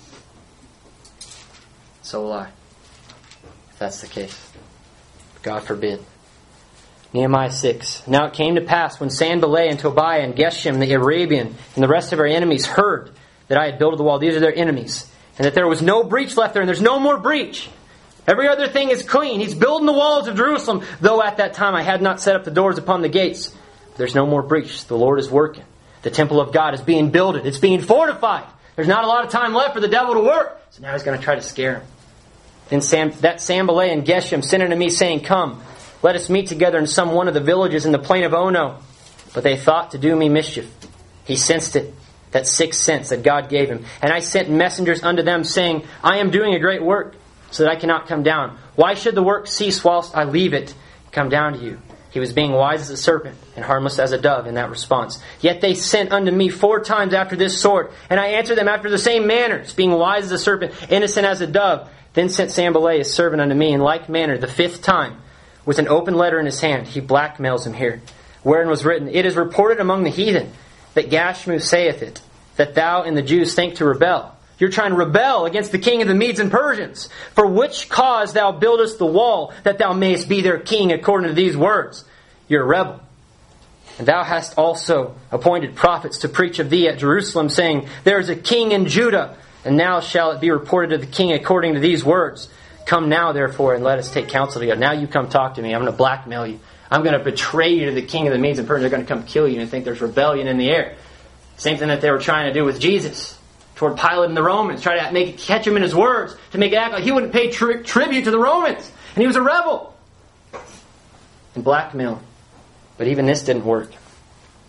Speaker 1: So will I, if that's the case. God forbid. Nehemiah 6. Now it came to pass when Sanballat and Tobiah and Geshem the Arabian and the rest of our enemies heard that I had builded the wall. These are their enemies. And that there was no breach left there, and there's no more breach. Every other thing is clean. He's building the walls of Jerusalem, though at that time I had not set up the doors upon the gates. There's no more breach. The Lord is working. The temple of God is being builded. It's being fortified. There's not a lot of time left for the devil to work. So now he's going to try to scare him. Then that Sanballat and Geshem sent unto me, saying, Come, let us meet together in some one of the villages in the plain of Ono. But they thought to do me mischief. He sensed it, that sixth sense that God gave him. And I sent messengers unto them, saying, I am doing a great work, so that I cannot come down. Why should the work cease whilst I leave it, come down to you? He was being wise as a serpent, and harmless as a dove in that response. Yet they sent unto me 4 times after this sort, and I answered them after the same manner, being wise as a serpent, innocent as a dove. Then sent Sanballat his servant unto me in like manner the 5th time, with an open letter in his hand. He blackmails him here, wherein was written, It is reported among the heathen that Gashmu saith it, that thou and the Jews think to rebel. You're trying to rebel against the king of the Medes and Persians. For which cause thou buildest the wall, that thou mayest be their king, according to these words. You're a rebel. And thou hast also appointed prophets to preach of thee at Jerusalem, saying, There is a king in Judah, and now shall it be reported to the king according to these words. Come now, therefore, and let us take counsel together. Now you come talk to me. I'm going to blackmail you. I'm going to betray you to the king of the Medes and Persians. They're going to come kill you and think there's rebellion in the air. Same thing that they were trying to do with Jesus. Toward Pilate and the Romans. Try to catch him in his words. To make it act like he wouldn't pay tribute to the Romans. And he was a rebel. And blackmail. But even this didn't work.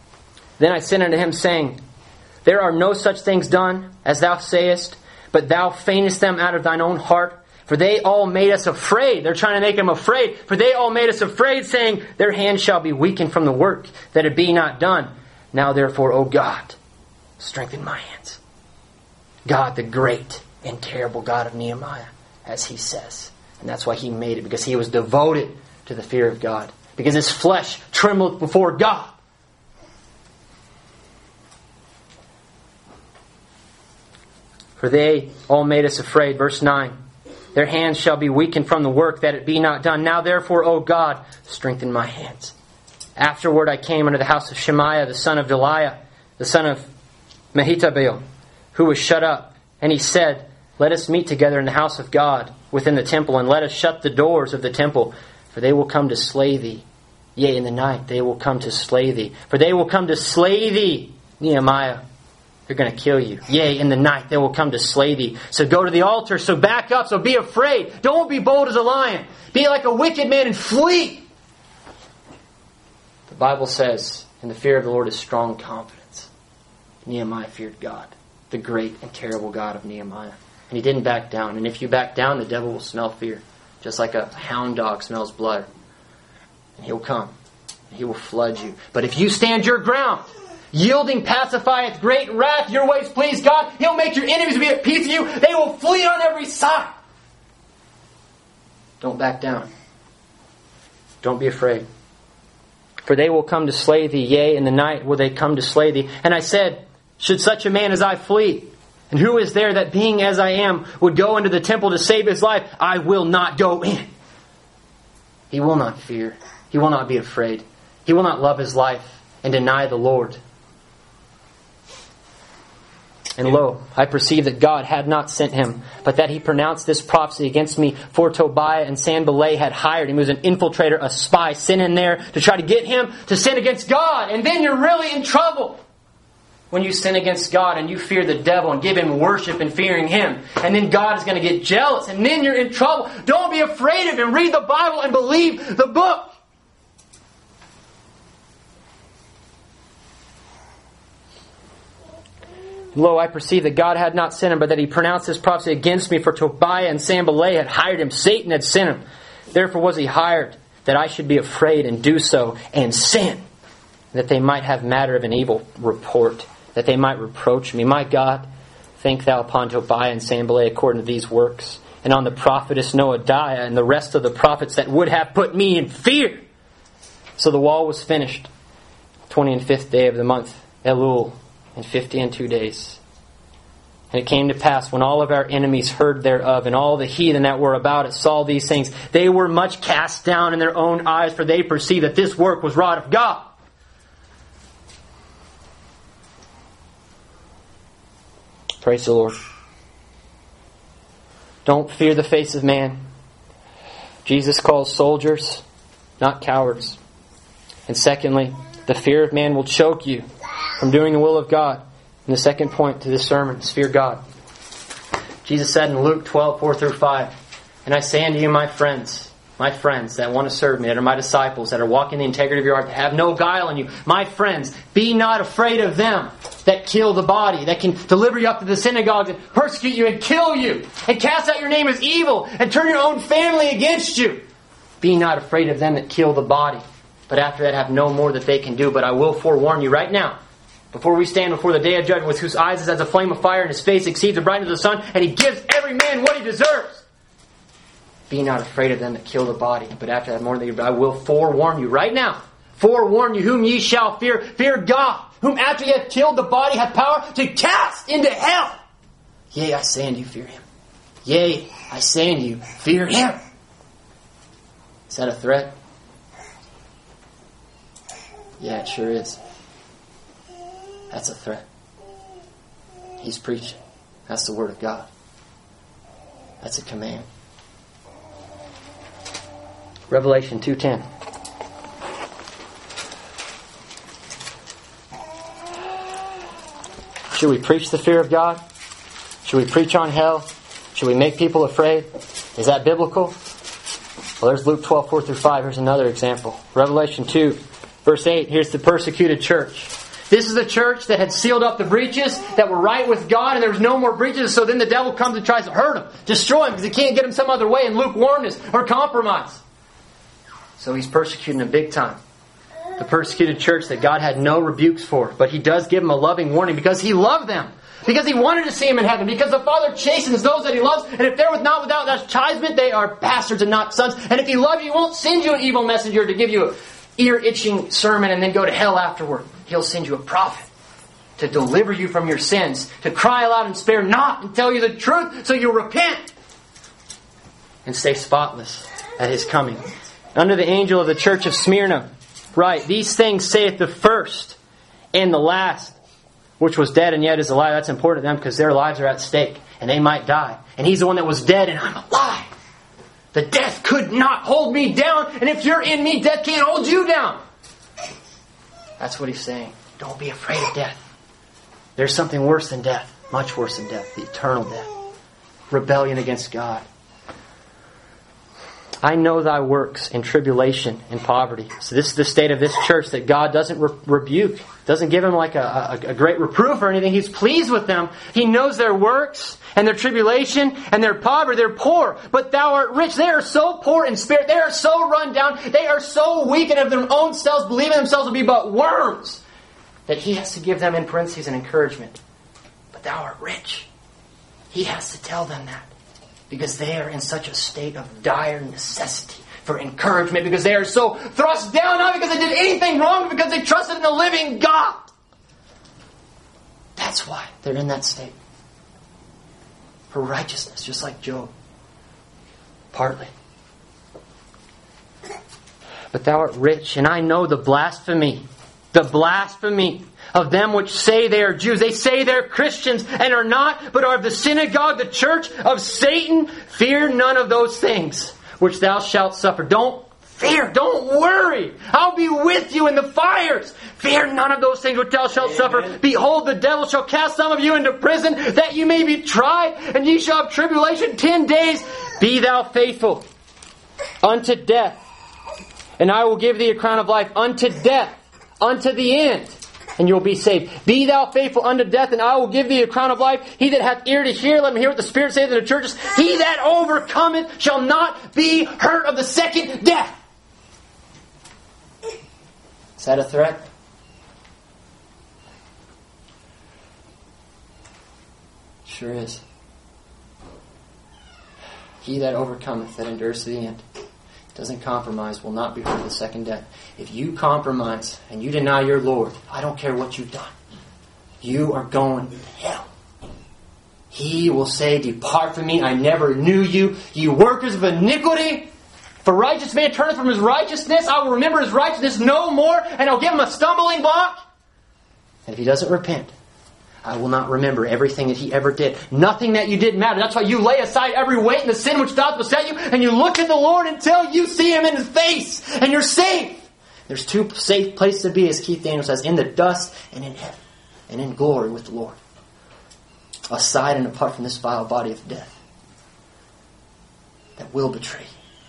Speaker 3: Then I said unto him, saying, There are no such things done, as thou sayest, but thou feignest them out of thine own heart. For they all made us afraid. They're trying to make him afraid. For they all made us afraid, saying, Their hands shall be weakened from the work, that it be not done. Now therefore, O God, strengthen my hands. God, the great and terrible God of Nehemiah, as he says. And that's why he made it, because he was devoted to the fear of God. Because his flesh trembled before God. For they all made us afraid. Verse 9. Their hands shall be weakened from the work, that it be not done. Now therefore, O God, strengthen my hands. Afterward I came unto the house of Shemaiah, the son of Delaiah, the son of Mehetabel, who was shut up. And he said, Let us meet together in the house of God, within the temple, and let us shut the doors of the temple, for they will come to slay thee. Yea, in the night they will come to slay thee. For they will come to slay thee, Nehemiah. They're going to kill you. Yea, in the night they will come to slay thee. So go to the altar. So back up. So be afraid. Don't be bold as a lion. Be like a wicked man and flee. The Bible says, in the fear of the Lord is strong confidence. Nehemiah feared God, the great and terrible God of Nehemiah. And he didn't back down. And if you back down, the devil will smell fear. Just like a hound dog smells blood. And he'll come. And he will flood you. But if you stand your ground, yielding pacifieth great wrath, your ways please God. He'll make your enemies be at peace with you. They will flee on every side. Don't back down. Don't be afraid. For they will come to slay thee. Yea, in the night will they come to slay thee. And I said, Should such a man as I flee? And who is there that, being as I am, would go into the temple to save his life? I will not go in. He will not fear. He will not be afraid. He will not love his life and deny the Lord. And lo, I perceived that God had not sent him, but that he pronounced this prophecy against me. For Tobiah and Sanballat had hired him. He was an infiltrator, a spy, sent in there to try to get him to sin against God. And then you're really in trouble. When you sin against God and you fear the devil and give him worship and fearing him. And then God is going to get jealous. And then you're in trouble. Don't be afraid of him. Read the Bible and believe the book. Lo, I perceive that God had not sent him, but that he pronounced this prophecy against me. For Tobiah and Sanballat had hired him. Satan had sent him. Therefore was he hired, that I should be afraid and do so and sin, that they might have matter of an evil report, that they might reproach me. My God, think thou upon Tobiah and Sanballat according to these works, and on the prophetess Noadiah and the rest of the prophets that would have put me in fear. So the wall was finished, 25th day of the month, Elul, in 52 days. And it came to pass, when all of our enemies heard thereof, and all the heathen that were about it saw these things, they were much cast down in their own eyes, for they perceived that this work was wrought of God. Praise the Lord. Don't fear the face of man. Jesus calls soldiers, not cowards. And secondly, the fear of man will choke you from doing the will of God. And the second point to this sermon is fear God. Jesus said in Luke 12:4-5, And I say unto you, my friends that want to serve me, that are my disciples, that are walking in the integrity of your heart, that have no guile in you, my friends, be not afraid of them that kill the body, that can deliver you up to the synagogues and persecute you and kill you, and cast out your name as evil, and turn your own family against you. Be not afraid of them that kill the body, but after that have no more that they can do. But I will forewarn you right now, before we stand before the day of judgment, with whose eyes is as a flame of fire, and his face exceeds the brightness of the sun, and he gives every man what he deserves. Be not afraid of them that kill the body, but after that more than they, I will forewarn you right now. Forewarn you whom ye shall fear. Fear God, whom after ye have killed the body hath power to cast into hell. Yea, I say unto you, fear him. Yea, I say unto you, fear him. Is that a threat? Yeah, it sure is. That's a threat. He's preaching. That's the Word of God. That's a command. Revelation 2:10. Should we preach the fear of God? Should we preach on hell? Should we make people afraid? Is that biblical? Well, there's Luke 12:4-5. Here's another example. Revelation 2, verse 8. Here's the persecuted church. This is a church that had sealed up the breaches, that were right with God, and there was no more breaches. So then the devil comes and tries to hurt them, destroy them, because he can't get them some other way in lukewarmness or compromise. So he's persecuting them big time. The persecuted church that God had no rebukes for. But He does give them a loving warning because He loved them. Because He wanted to see them in heaven. Because the Father chastens those that He loves. And if they're not without chastisement, they are bastards and not sons. And if He loves you, He won't send you an evil messenger to give you an ear-itching sermon and then go to hell afterward. He'll send you a prophet to deliver you from your sins. To cry aloud and spare not and tell you the truth so you'll repent. And stay spotless at His coming. Under the angel of the church of Smyrna, right, these things saith the first and the last, which was dead and yet is alive. That's important to them because their lives are at stake and they might die. And He's the one that was dead and I'm alive. The death could not hold me down. And if you're in me, death can't hold you down. That's what He's saying. Don't be afraid of death. There's something worse than death. Much worse than death. The eternal death. Rebellion against God. I know thy works in tribulation and poverty. So this is the state of this church, that God doesn't rebuke. Doesn't give them like a great reproof or anything. He's pleased with them. He knows their works and their tribulation and their poverty. They're poor, but thou art rich. They are so poor in spirit. They are so run down. They are so weak and of their own selves, believing themselves to be but worms, that He has to give them, in parentheses, an encouragement. But thou art rich. He has to tell them that. Because they are in such a state of dire necessity for encouragement. Because they are so thrust down, not because they did anything wrong, but because they trusted in the living God. That's why they're in that state. For righteousness, just like Job. Partly. But thou art rich, and I know the blasphemy of them which say they are Jews. They say they're Christians and are not, but are of the synagogue, the church of Satan. Fear none of those things which thou shalt suffer. Don't fear. Don't worry. I'll be with you in the fires. Fear none of those things which thou shalt suffer. Behold, the devil shall cast some of you into prison, that you may be tried, and ye shall have tribulation 10 days. Be thou faithful unto death, and I will give thee a crown of life. Unto death, unto the end, and you'll be saved. Be thou faithful unto death, and I will give thee a crown of life. He that hath ear to hear, let him hear what the Spirit saith in the churches. He that overcometh shall not be hurt of the second death. Is that a threat? Sure is. He that overcometh, that endures to the end, doesn't compromise, will not be hurt of the second death. If you compromise and you deny your Lord, I don't care what you've done, you are going to hell. He will say, depart from me, I never knew you, you workers of iniquity. For righteous man turneth from his righteousness, I will remember his righteousness no more, and I'll give him a stumbling block. And if he doesn't repent, I will not remember everything that he ever did. Nothing that you did mattered. That's why you lay aside every weight and the sin which doth beset you, and you look at the Lord until you see Him in His face, and you're safe. There's two safe places to be, as Keith Daniel says, in the dust and in heaven, and in glory with the Lord. Aside and apart from this vile body of death that will betray you.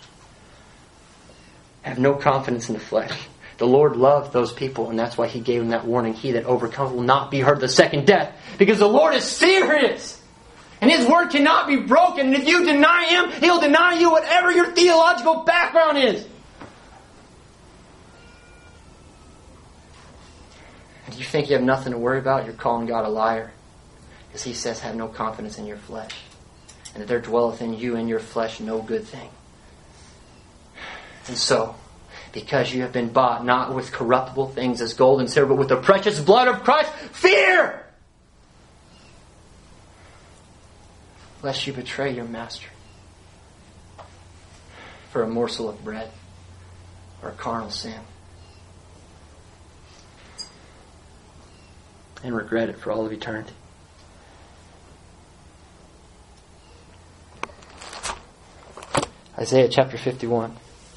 Speaker 3: Have no confidence in the flesh. The Lord loved those people, and that's why He gave them that warning. He that overcomes will not be hurt of the second death. Because the Lord is serious. And His word cannot be broken. And if you deny Him, He'll deny you whatever your theological background is. And you think you have nothing to worry about, you're calling God a liar. Because He says, have no confidence in your flesh. And that there dwelleth in you and your flesh no good thing. And so, because you have been bought not with corruptible things as gold and silver, but with the precious blood of Christ, fear! Lest you betray your master for a morsel of bread or a carnal sin. And regret it for all of eternity. Isaiah chapter 51.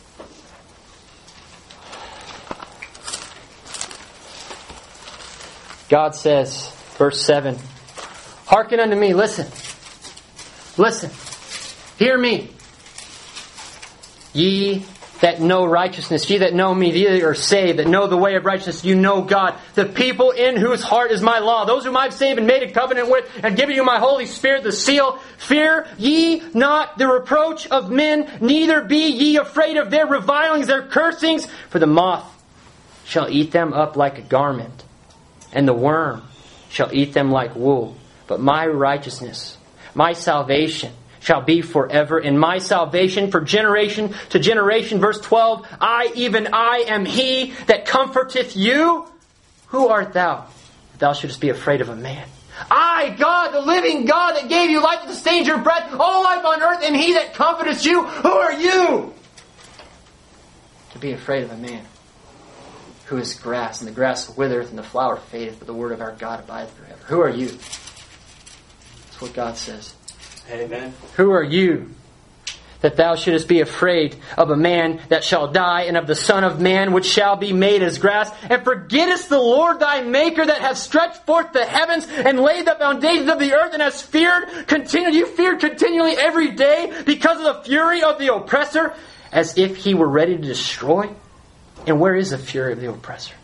Speaker 3: God says, verse 7, hearken unto me, listen. Listen. Hear me. Ye that know righteousness, ye that know me, ye are saved, that know the way of righteousness, you know God. The people in whose heart is my law, those whom I've saved and made a covenant with, and given you my Holy Spirit, the seal. Fear ye not the reproach of men, neither be ye afraid of their revilings, their cursings, for the moth shall eat them up like a garment, and the worm shall eat them like wool. But my righteousness, my salvation, shall be forever, and my salvation for generation to generation. Verse 12, even I am he that comforteth you. Who art thou, that thou shouldest be afraid of a man? I, God, the living God that gave you life and sustains your breath, all life on earth, am he that comforteth you. Who are you to be afraid of a man who is grass, and the grass withereth and the flower fadeth, but the word of our God abideth forever? Who are you? That's what God says.
Speaker 1: Amen.
Speaker 3: Who are you, that thou shouldest be afraid of a man that shall die, and of the Son of Man which shall be made as grass? And forgettest the Lord thy Maker, that hath stretched forth the heavens and laid the foundations of the earth, and hast feared continually? You feared continually every day because of the fury of the oppressor, as if he were ready to destroy? And where is the fury of the oppressor?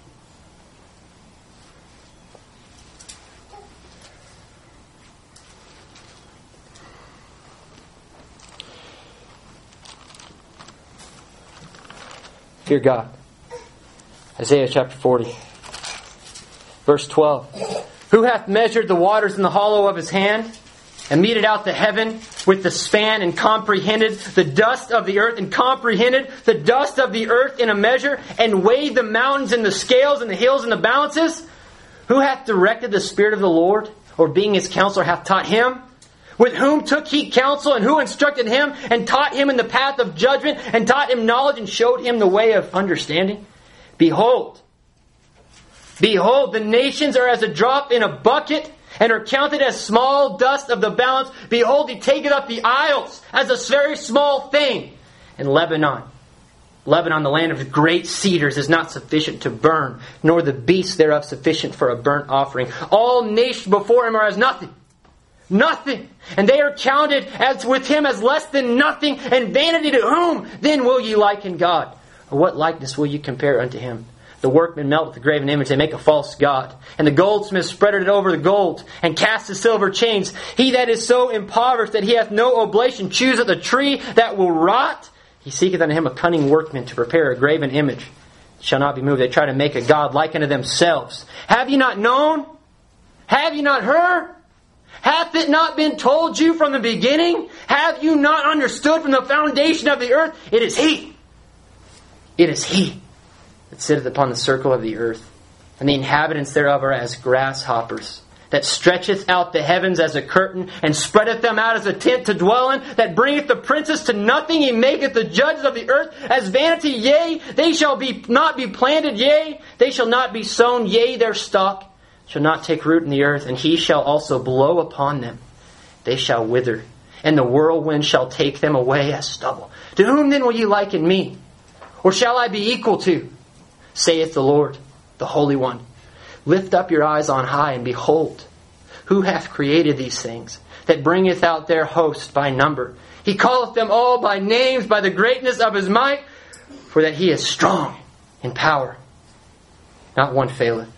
Speaker 3: Fear God. Isaiah chapter 40. Verse 12. Who hath measured the waters in the hollow of his hand, and meted out the heaven with the span, and comprehended the dust of the earth, and comprehended the dust of the earth in a measure, and weighed the mountains in the scales, and the hills in the balances? Who hath directed the Spirit of the Lord, or being his counselor hath taught him? With whom took he counsel, and who instructed him, and taught him in the path of judgment, and taught him knowledge, and showed him the way of understanding? Behold, the nations are as a drop in a bucket, and are counted as small dust of the balance. Behold, he taketh up the isles as a very small thing. And Lebanon, the land of great cedars, is not sufficient to burn, nor the beasts thereof sufficient for a burnt offering. All nations before him are as nothing. Nothing. And they are counted as with him as less than nothing, and vanity to whom then will ye liken God? Or what likeness will ye compare unto him? The workmen melt with the graven image, they make a false god. And the goldsmith spreaded it over the gold, and cast the silver chains. He that is so impoverished that he hath no oblation, chooseth a tree that will rot. He seeketh unto him a cunning workman to prepare a graven image. It shall not be moved. They try to make a god like unto themselves. Have ye not known? Have ye not heard? Hath it not been told you from the beginning? Have you not understood from the foundation of the earth? It is He. It is He that sitteth upon the circle of the earth, and the inhabitants thereof are as grasshoppers, that stretcheth out the heavens as a curtain, and spreadeth them out as a tent to dwell in, that bringeth the princes to nothing. He maketh the judges of the earth as vanity. Yea, they shall not be planted. Yea, they shall not be sown. Yea, their stock shall not take root in the earth, and He shall also blow upon them. They shall wither, and the whirlwind shall take them away as stubble. To whom then will ye liken me? Or shall I be equal to? Saith the Lord, the Holy One. Lift up your eyes on high, and behold, who hath created these things, that bringeth out their host by number? He calleth them all by names, by the greatness of His might, for that He is strong in power. Not one faileth.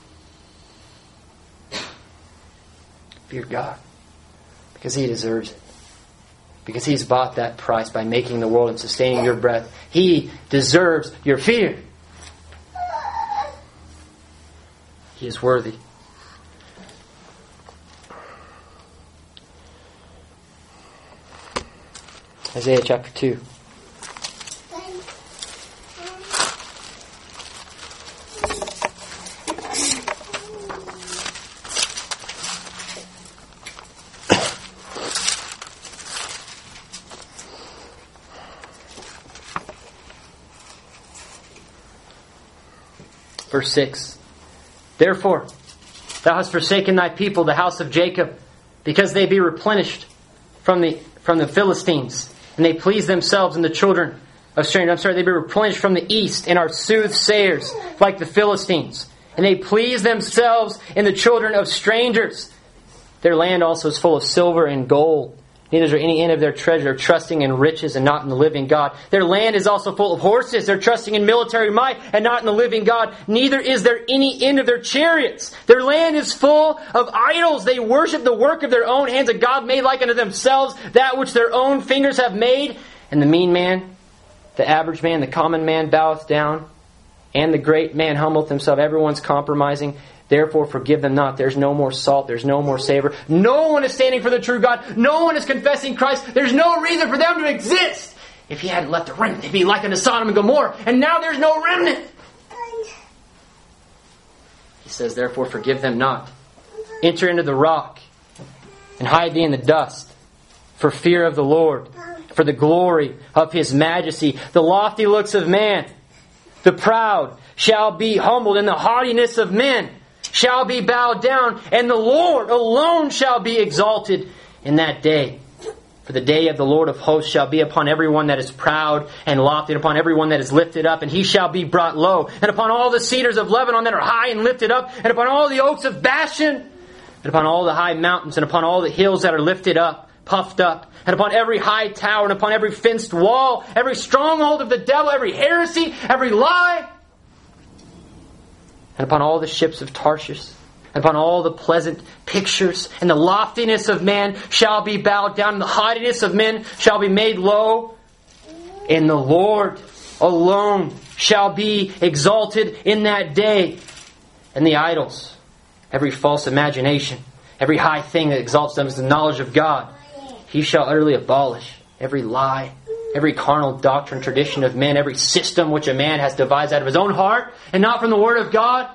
Speaker 3: Fear God, because He deserves it. Because He's bought that price by making the world and sustaining your breath. He deserves your fear. He is worthy. Isaiah chapter 2. Verse 6. Therefore, thou hast forsaken thy people, the house of Jacob, because they be replenished from the Philistines, and they please themselves in the children of strangers. They be replenished from the east, and are soothsayers like the Philistines, and they please themselves in the children of strangers. Their land also is full of silver and gold, neither is there any end of their treasure. They're trusting in riches and not in the living God. Their land is also full of horses. They're trusting in military might and not in the living God. Neither is there any end of their chariots. Their land is full of idols. They worship the work of their own hands, a God made like unto themselves, that which their own fingers have made. And the mean man, the average man, the common man boweth down, and the great man humbleth himself. Everyone's compromising. Therefore forgive them not. There's no more salt. There's no more savor. No one is standing for the true God. No one is confessing Christ. There's no reason for them to exist. If he hadn't left a remnant, they'd be like unto Sodom and Gomorrah. And now there's no remnant. He says, therefore forgive them not. Enter into the rock and hide thee in the dust for fear of the Lord, for the glory of His majesty. The lofty looks of man, the proud, shall be humbled, and the haughtiness of men shall be bowed down, and the Lord alone shall be exalted in that day. For the day of the Lord of hosts shall be upon everyone that is proud and lofty, and upon everyone that is lifted up, and he shall be brought low. And upon all the cedars of Lebanon that are high and lifted up, and upon all the oaks of Bashan, and upon all the high mountains, and upon all the hills that are lifted up, puffed up, and upon every high tower, and upon every fenced wall, every stronghold of the devil, every heresy, every lie, and upon all the ships of Tarshish, and upon all the pleasant pictures, and the loftiness of man shall be bowed down, and the haughtiness of men shall be made low, and the Lord alone shall be exalted in that day. And the idols, every false imagination, every high thing that exalts them is the knowledge of God, He shall utterly abolish. Every lie, every carnal doctrine, tradition of men, every system which a man has devised out of his own heart and not from the Word of God.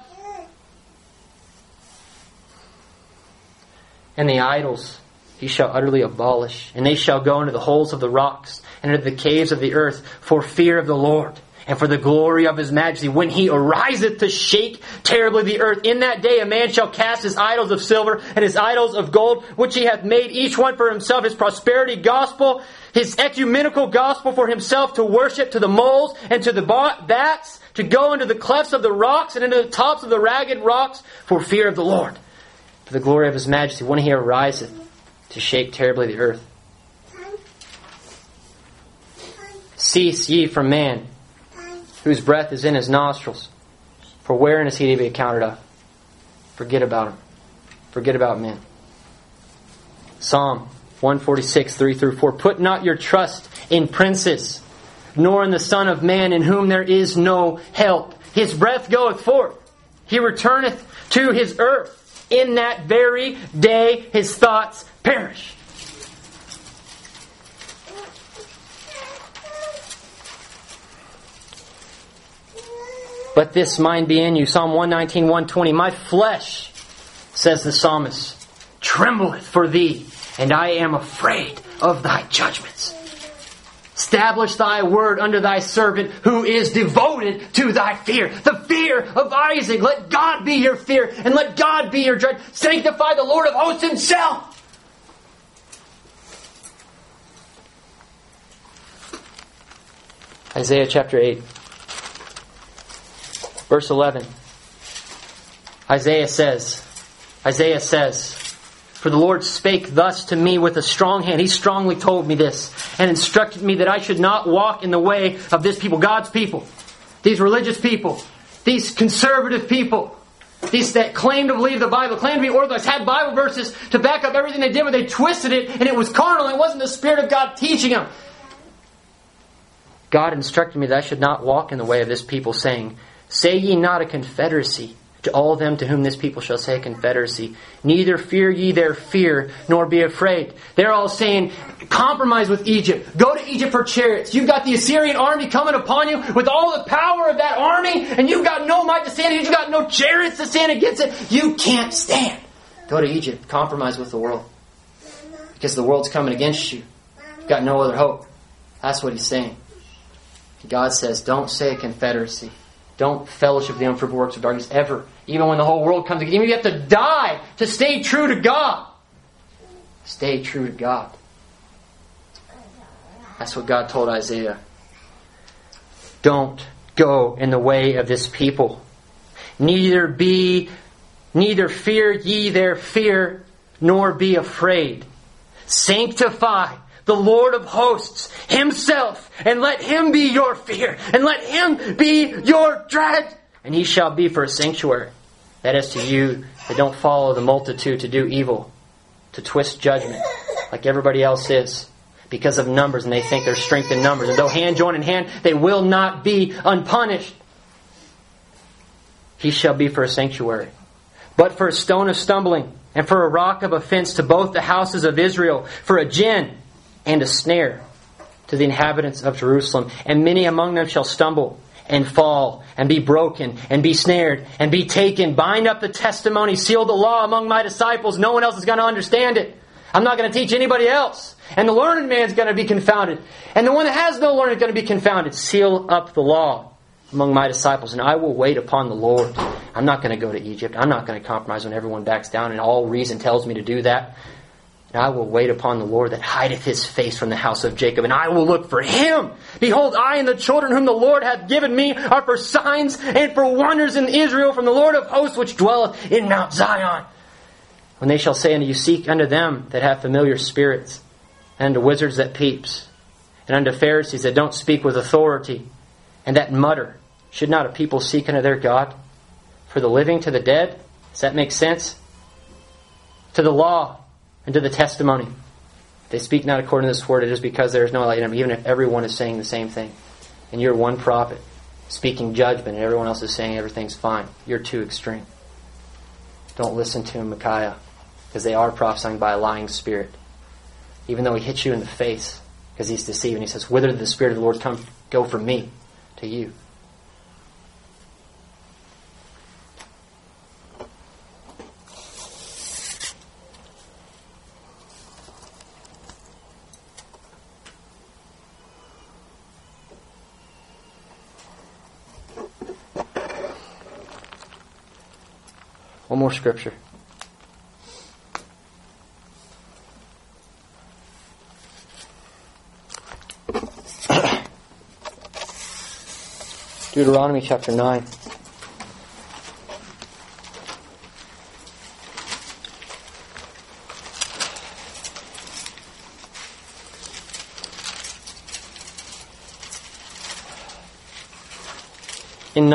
Speaker 3: And the idols He shall utterly abolish. And they shall go into the holes of the rocks and into the caves of the earth for fear of the Lord and for the glory of His majesty, when He ariseth to shake terribly the earth. In that day a man shall cast his idols of silver and his idols of gold, which he hath made each one for himself, his prosperity gospel, his ecumenical gospel for himself, to worship to the moles and to the bats, to go into the clefts of the rocks and into the tops of the ragged rocks for fear of the Lord, for the glory of His majesty, when He ariseth to shake terribly the earth. Cease ye from man, whose breath is in his nostrils. For wherein is he to be accounted of? Forget about him. Forget about men. Psalm 146, 3-4. Put not your trust in princes, nor in the Son of Man, in whom there is no help. His breath goeth forth. He returneth to his earth. In that very day his thoughts perish. Let this mind be in you. Psalm 119, 120. My flesh, says the psalmist, trembleth for thee, and I am afraid of thy judgments. Establish thy word unto thy servant, who is devoted to thy fear. The fear of Isaac. Let God be your fear, and let God be your dread. Sanctify the Lord of hosts Himself. Isaiah chapter 8. Verse 11. Isaiah says, For the Lord spake thus to me with a strong hand. He strongly told me this and instructed me that I should not walk in the way of this people, God's people, these religious people, these conservative people, these that claim to believe the Bible, claim to be Orthodox, had Bible verses to back up everything they did, but they twisted it and it was carnal. It wasn't the Spirit of God teaching them. God instructed me that I should not walk in the way of this people, saying, Say ye not a confederacy to all them to whom this people shall say a confederacy. Neither fear ye their fear, nor be afraid. They're all saying, compromise with Egypt. Go to Egypt for chariots. You've got the Assyrian army coming upon you with all the power of that army, and you've got no might to stand against it. You've got no chariots to stand against it. You can't stand. Go to Egypt. Compromise with the world. Because the world's coming against you. You've got no other hope. That's what He's saying. God says, don't say a confederacy. Don't fellowship the unfruitful works of darkness ever. Even when the whole world comes against you. Even if you have to die to stay true to God. Stay true to God. That's what God told Isaiah. Don't go in the way of this people. Neither fear ye their fear, nor be afraid. Sanctify the Lord of hosts Himself, and let Him be your fear, and let Him be your dread. And He shall be for a sanctuary. That is to you that don't follow the multitude to do evil, to twist judgment like everybody else is, because of numbers, and they think there's strength in numbers. And though hand join in hand, they will not be unpunished. He shall be for a sanctuary. But for a stone of stumbling, and for a rock of offense to both the houses of Israel, for a gin and a snare to the inhabitants of Jerusalem. And many among them shall stumble and fall and be broken and be snared and be taken. Bind up the testimony, seal the law among my disciples. No one else is going to understand it. I'm not going to teach anybody else. And the learned man is going to be confounded. And the one that has no learning is going to be confounded. Seal up the law among my disciples, and I will wait upon the Lord. I'm not going to go to Egypt. I'm not going to compromise when everyone backs down and all reason tells me to do that. And I will wait upon the Lord that hideth His face from the house of Jacob, and I will look for Him. Behold, I and the children whom the Lord hath given me are for signs and for wonders in Israel from the Lord of hosts which dwelleth in Mount Zion. When they shall say unto you, seek unto them that have familiar spirits, and unto wizards that peeps, and unto Pharisees that don't speak with authority, and that mutter, should not a people seek unto their God? For the living to the dead? Does that make sense? To the law and to the testimony. If they speak not according to this word, it is because there is no light in them, even if everyone is saying the same thing. And you're one prophet speaking judgment, and everyone else is saying everything's fine. You're too extreme. Don't listen to him, Micaiah, because they are prophesying by a lying spirit. Even though he hits you in the face, because he's deceiving. He says, whither did the Spirit of the Lord go from me to you? One more scripture. Deuteronomy chapter 9. In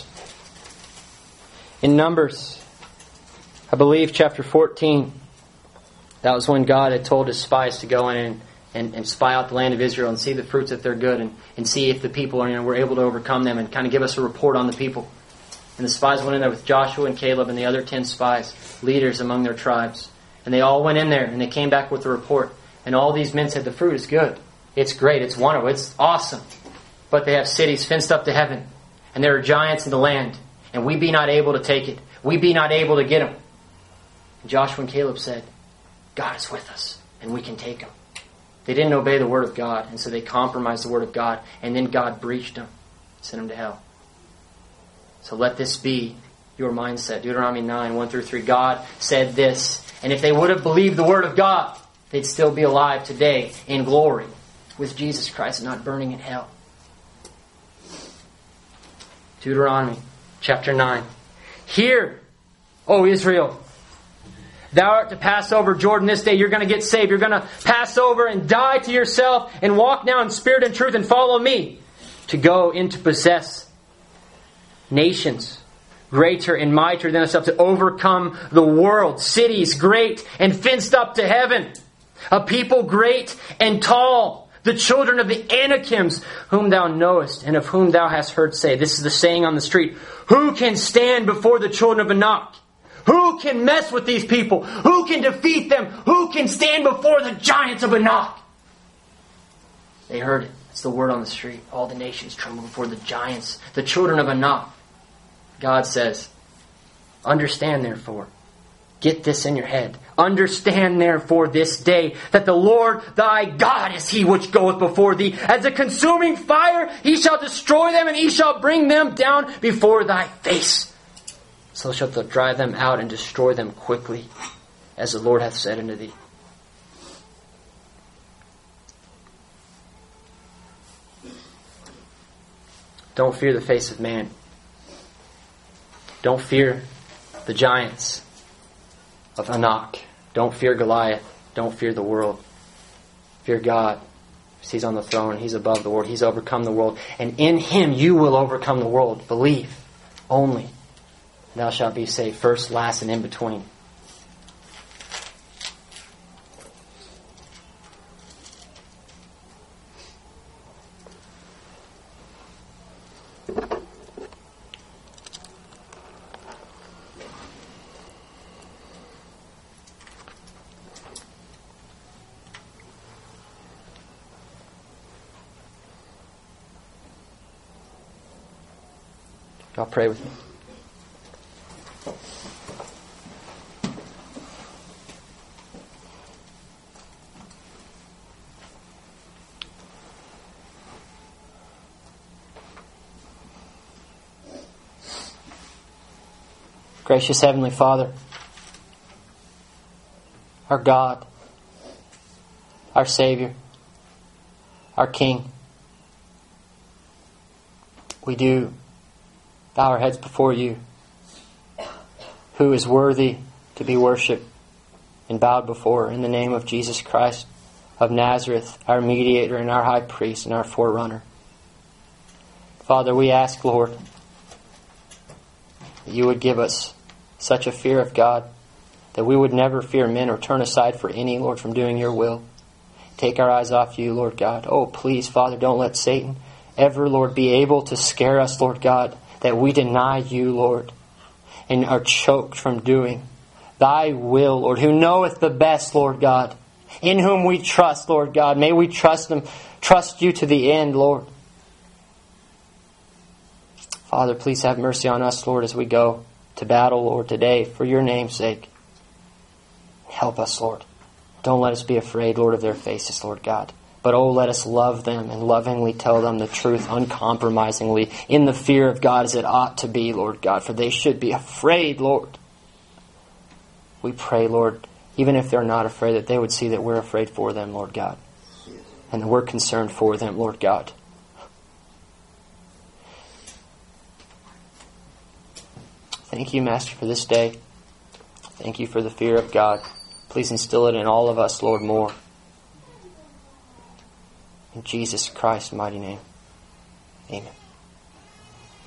Speaker 3: Numbers, I believe chapter 14, that was when God had told His spies to go in and spy out the land of Israel and see the fruits if they're good and see if the people are, were able to overcome them and kind of give us a report on the people. And the spies went in there with Joshua and Caleb and the other 10 spies, leaders among their tribes. And they all went in there and they came back with a report. And all these men said, the fruit is good. It's great. It's wonderful. It's awesome. But they have cities fenced up to heaven. And there are giants in the land. And we be not able to take it. We be not able to get them. And Joshua and Caleb said, God is with us, and we can take them. They didn't obey the word of God, and so they compromised the word of God, and then God breached them, sent them to hell. So let this be your mindset. Deuteronomy 9, 1 through 3. God said this, and if they would have believed the word of God, they'd still be alive today in glory with Jesus Christ and not burning in hell. Deuteronomy chapter 9. Hear, O Israel, thou art to pass over Jordan this day. You're going to get saved. You're going to pass over and die to yourself and walk now in spirit and truth and follow me to go in to possess nations greater and mightier than ourselves, to overcome the world, cities great and fenced up to heaven, a people great and tall, the children of the Anakims, whom thou knowest and of whom thou hast heard say. This is the saying on the street. Who can stand before the children of Anak? Who can mess with these people? Who can defeat them? Who can stand before the giants of Anak? They heard it. It's the word on the street. All the nations tremble before the giants, the children of Anak. God says, understand therefore. Get this in your head. Understand therefore this day that the Lord thy God is He which goeth before thee. As a consuming fire, He shall destroy them, and He shall bring them down before thy face. So shalt thou drive them out and destroy them quickly, as the Lord hath said unto thee. Don't fear the face of man. Don't fear the giants of Anak. Don't fear Goliath. Don't fear the world. Fear God. He's on the throne. He's above the world. He's overcome the world. And in Him you will overcome the world. Believe only. And thou shalt be saved. First, last, and in between. Y'all pray with me. Gracious Heavenly Father, our God, our Savior, our King, we do bow our heads before you, who is worthy to be worshipped and bowed before, in the name of Jesus Christ of Nazareth, our mediator and our high priest and our forerunner. Father, we ask, Lord, that you would give us such a fear of God that we would never fear men or turn aside for any, Lord, from doing your will. Take our eyes off you, Lord God. Oh, please, Father, don't let Satan ever, Lord, be able to scare us, Lord God, that we deny you, Lord, and are choked from doing thy will, Lord, who knoweth the best, Lord God, in whom we trust, Lord God. May we trust Him, trust you to the end, Lord. Father, please have mercy on us, Lord, as we go to battle, Lord, today, for your name's sake. Help us, Lord. Don't let us be afraid, Lord, of their faces, Lord God. But oh, let us love them and lovingly tell them the truth uncompromisingly in the fear of God as it ought to be, Lord God. For they should be afraid, Lord. We pray, Lord, even if they're not afraid, that they would see that we're afraid for them, Lord God. And that we're concerned for them, Lord God. Thank you, Master, for this day. Thank you for the fear of God. Please instill it in all of us, Lord, more. In Jesus Christ's mighty name. Amen.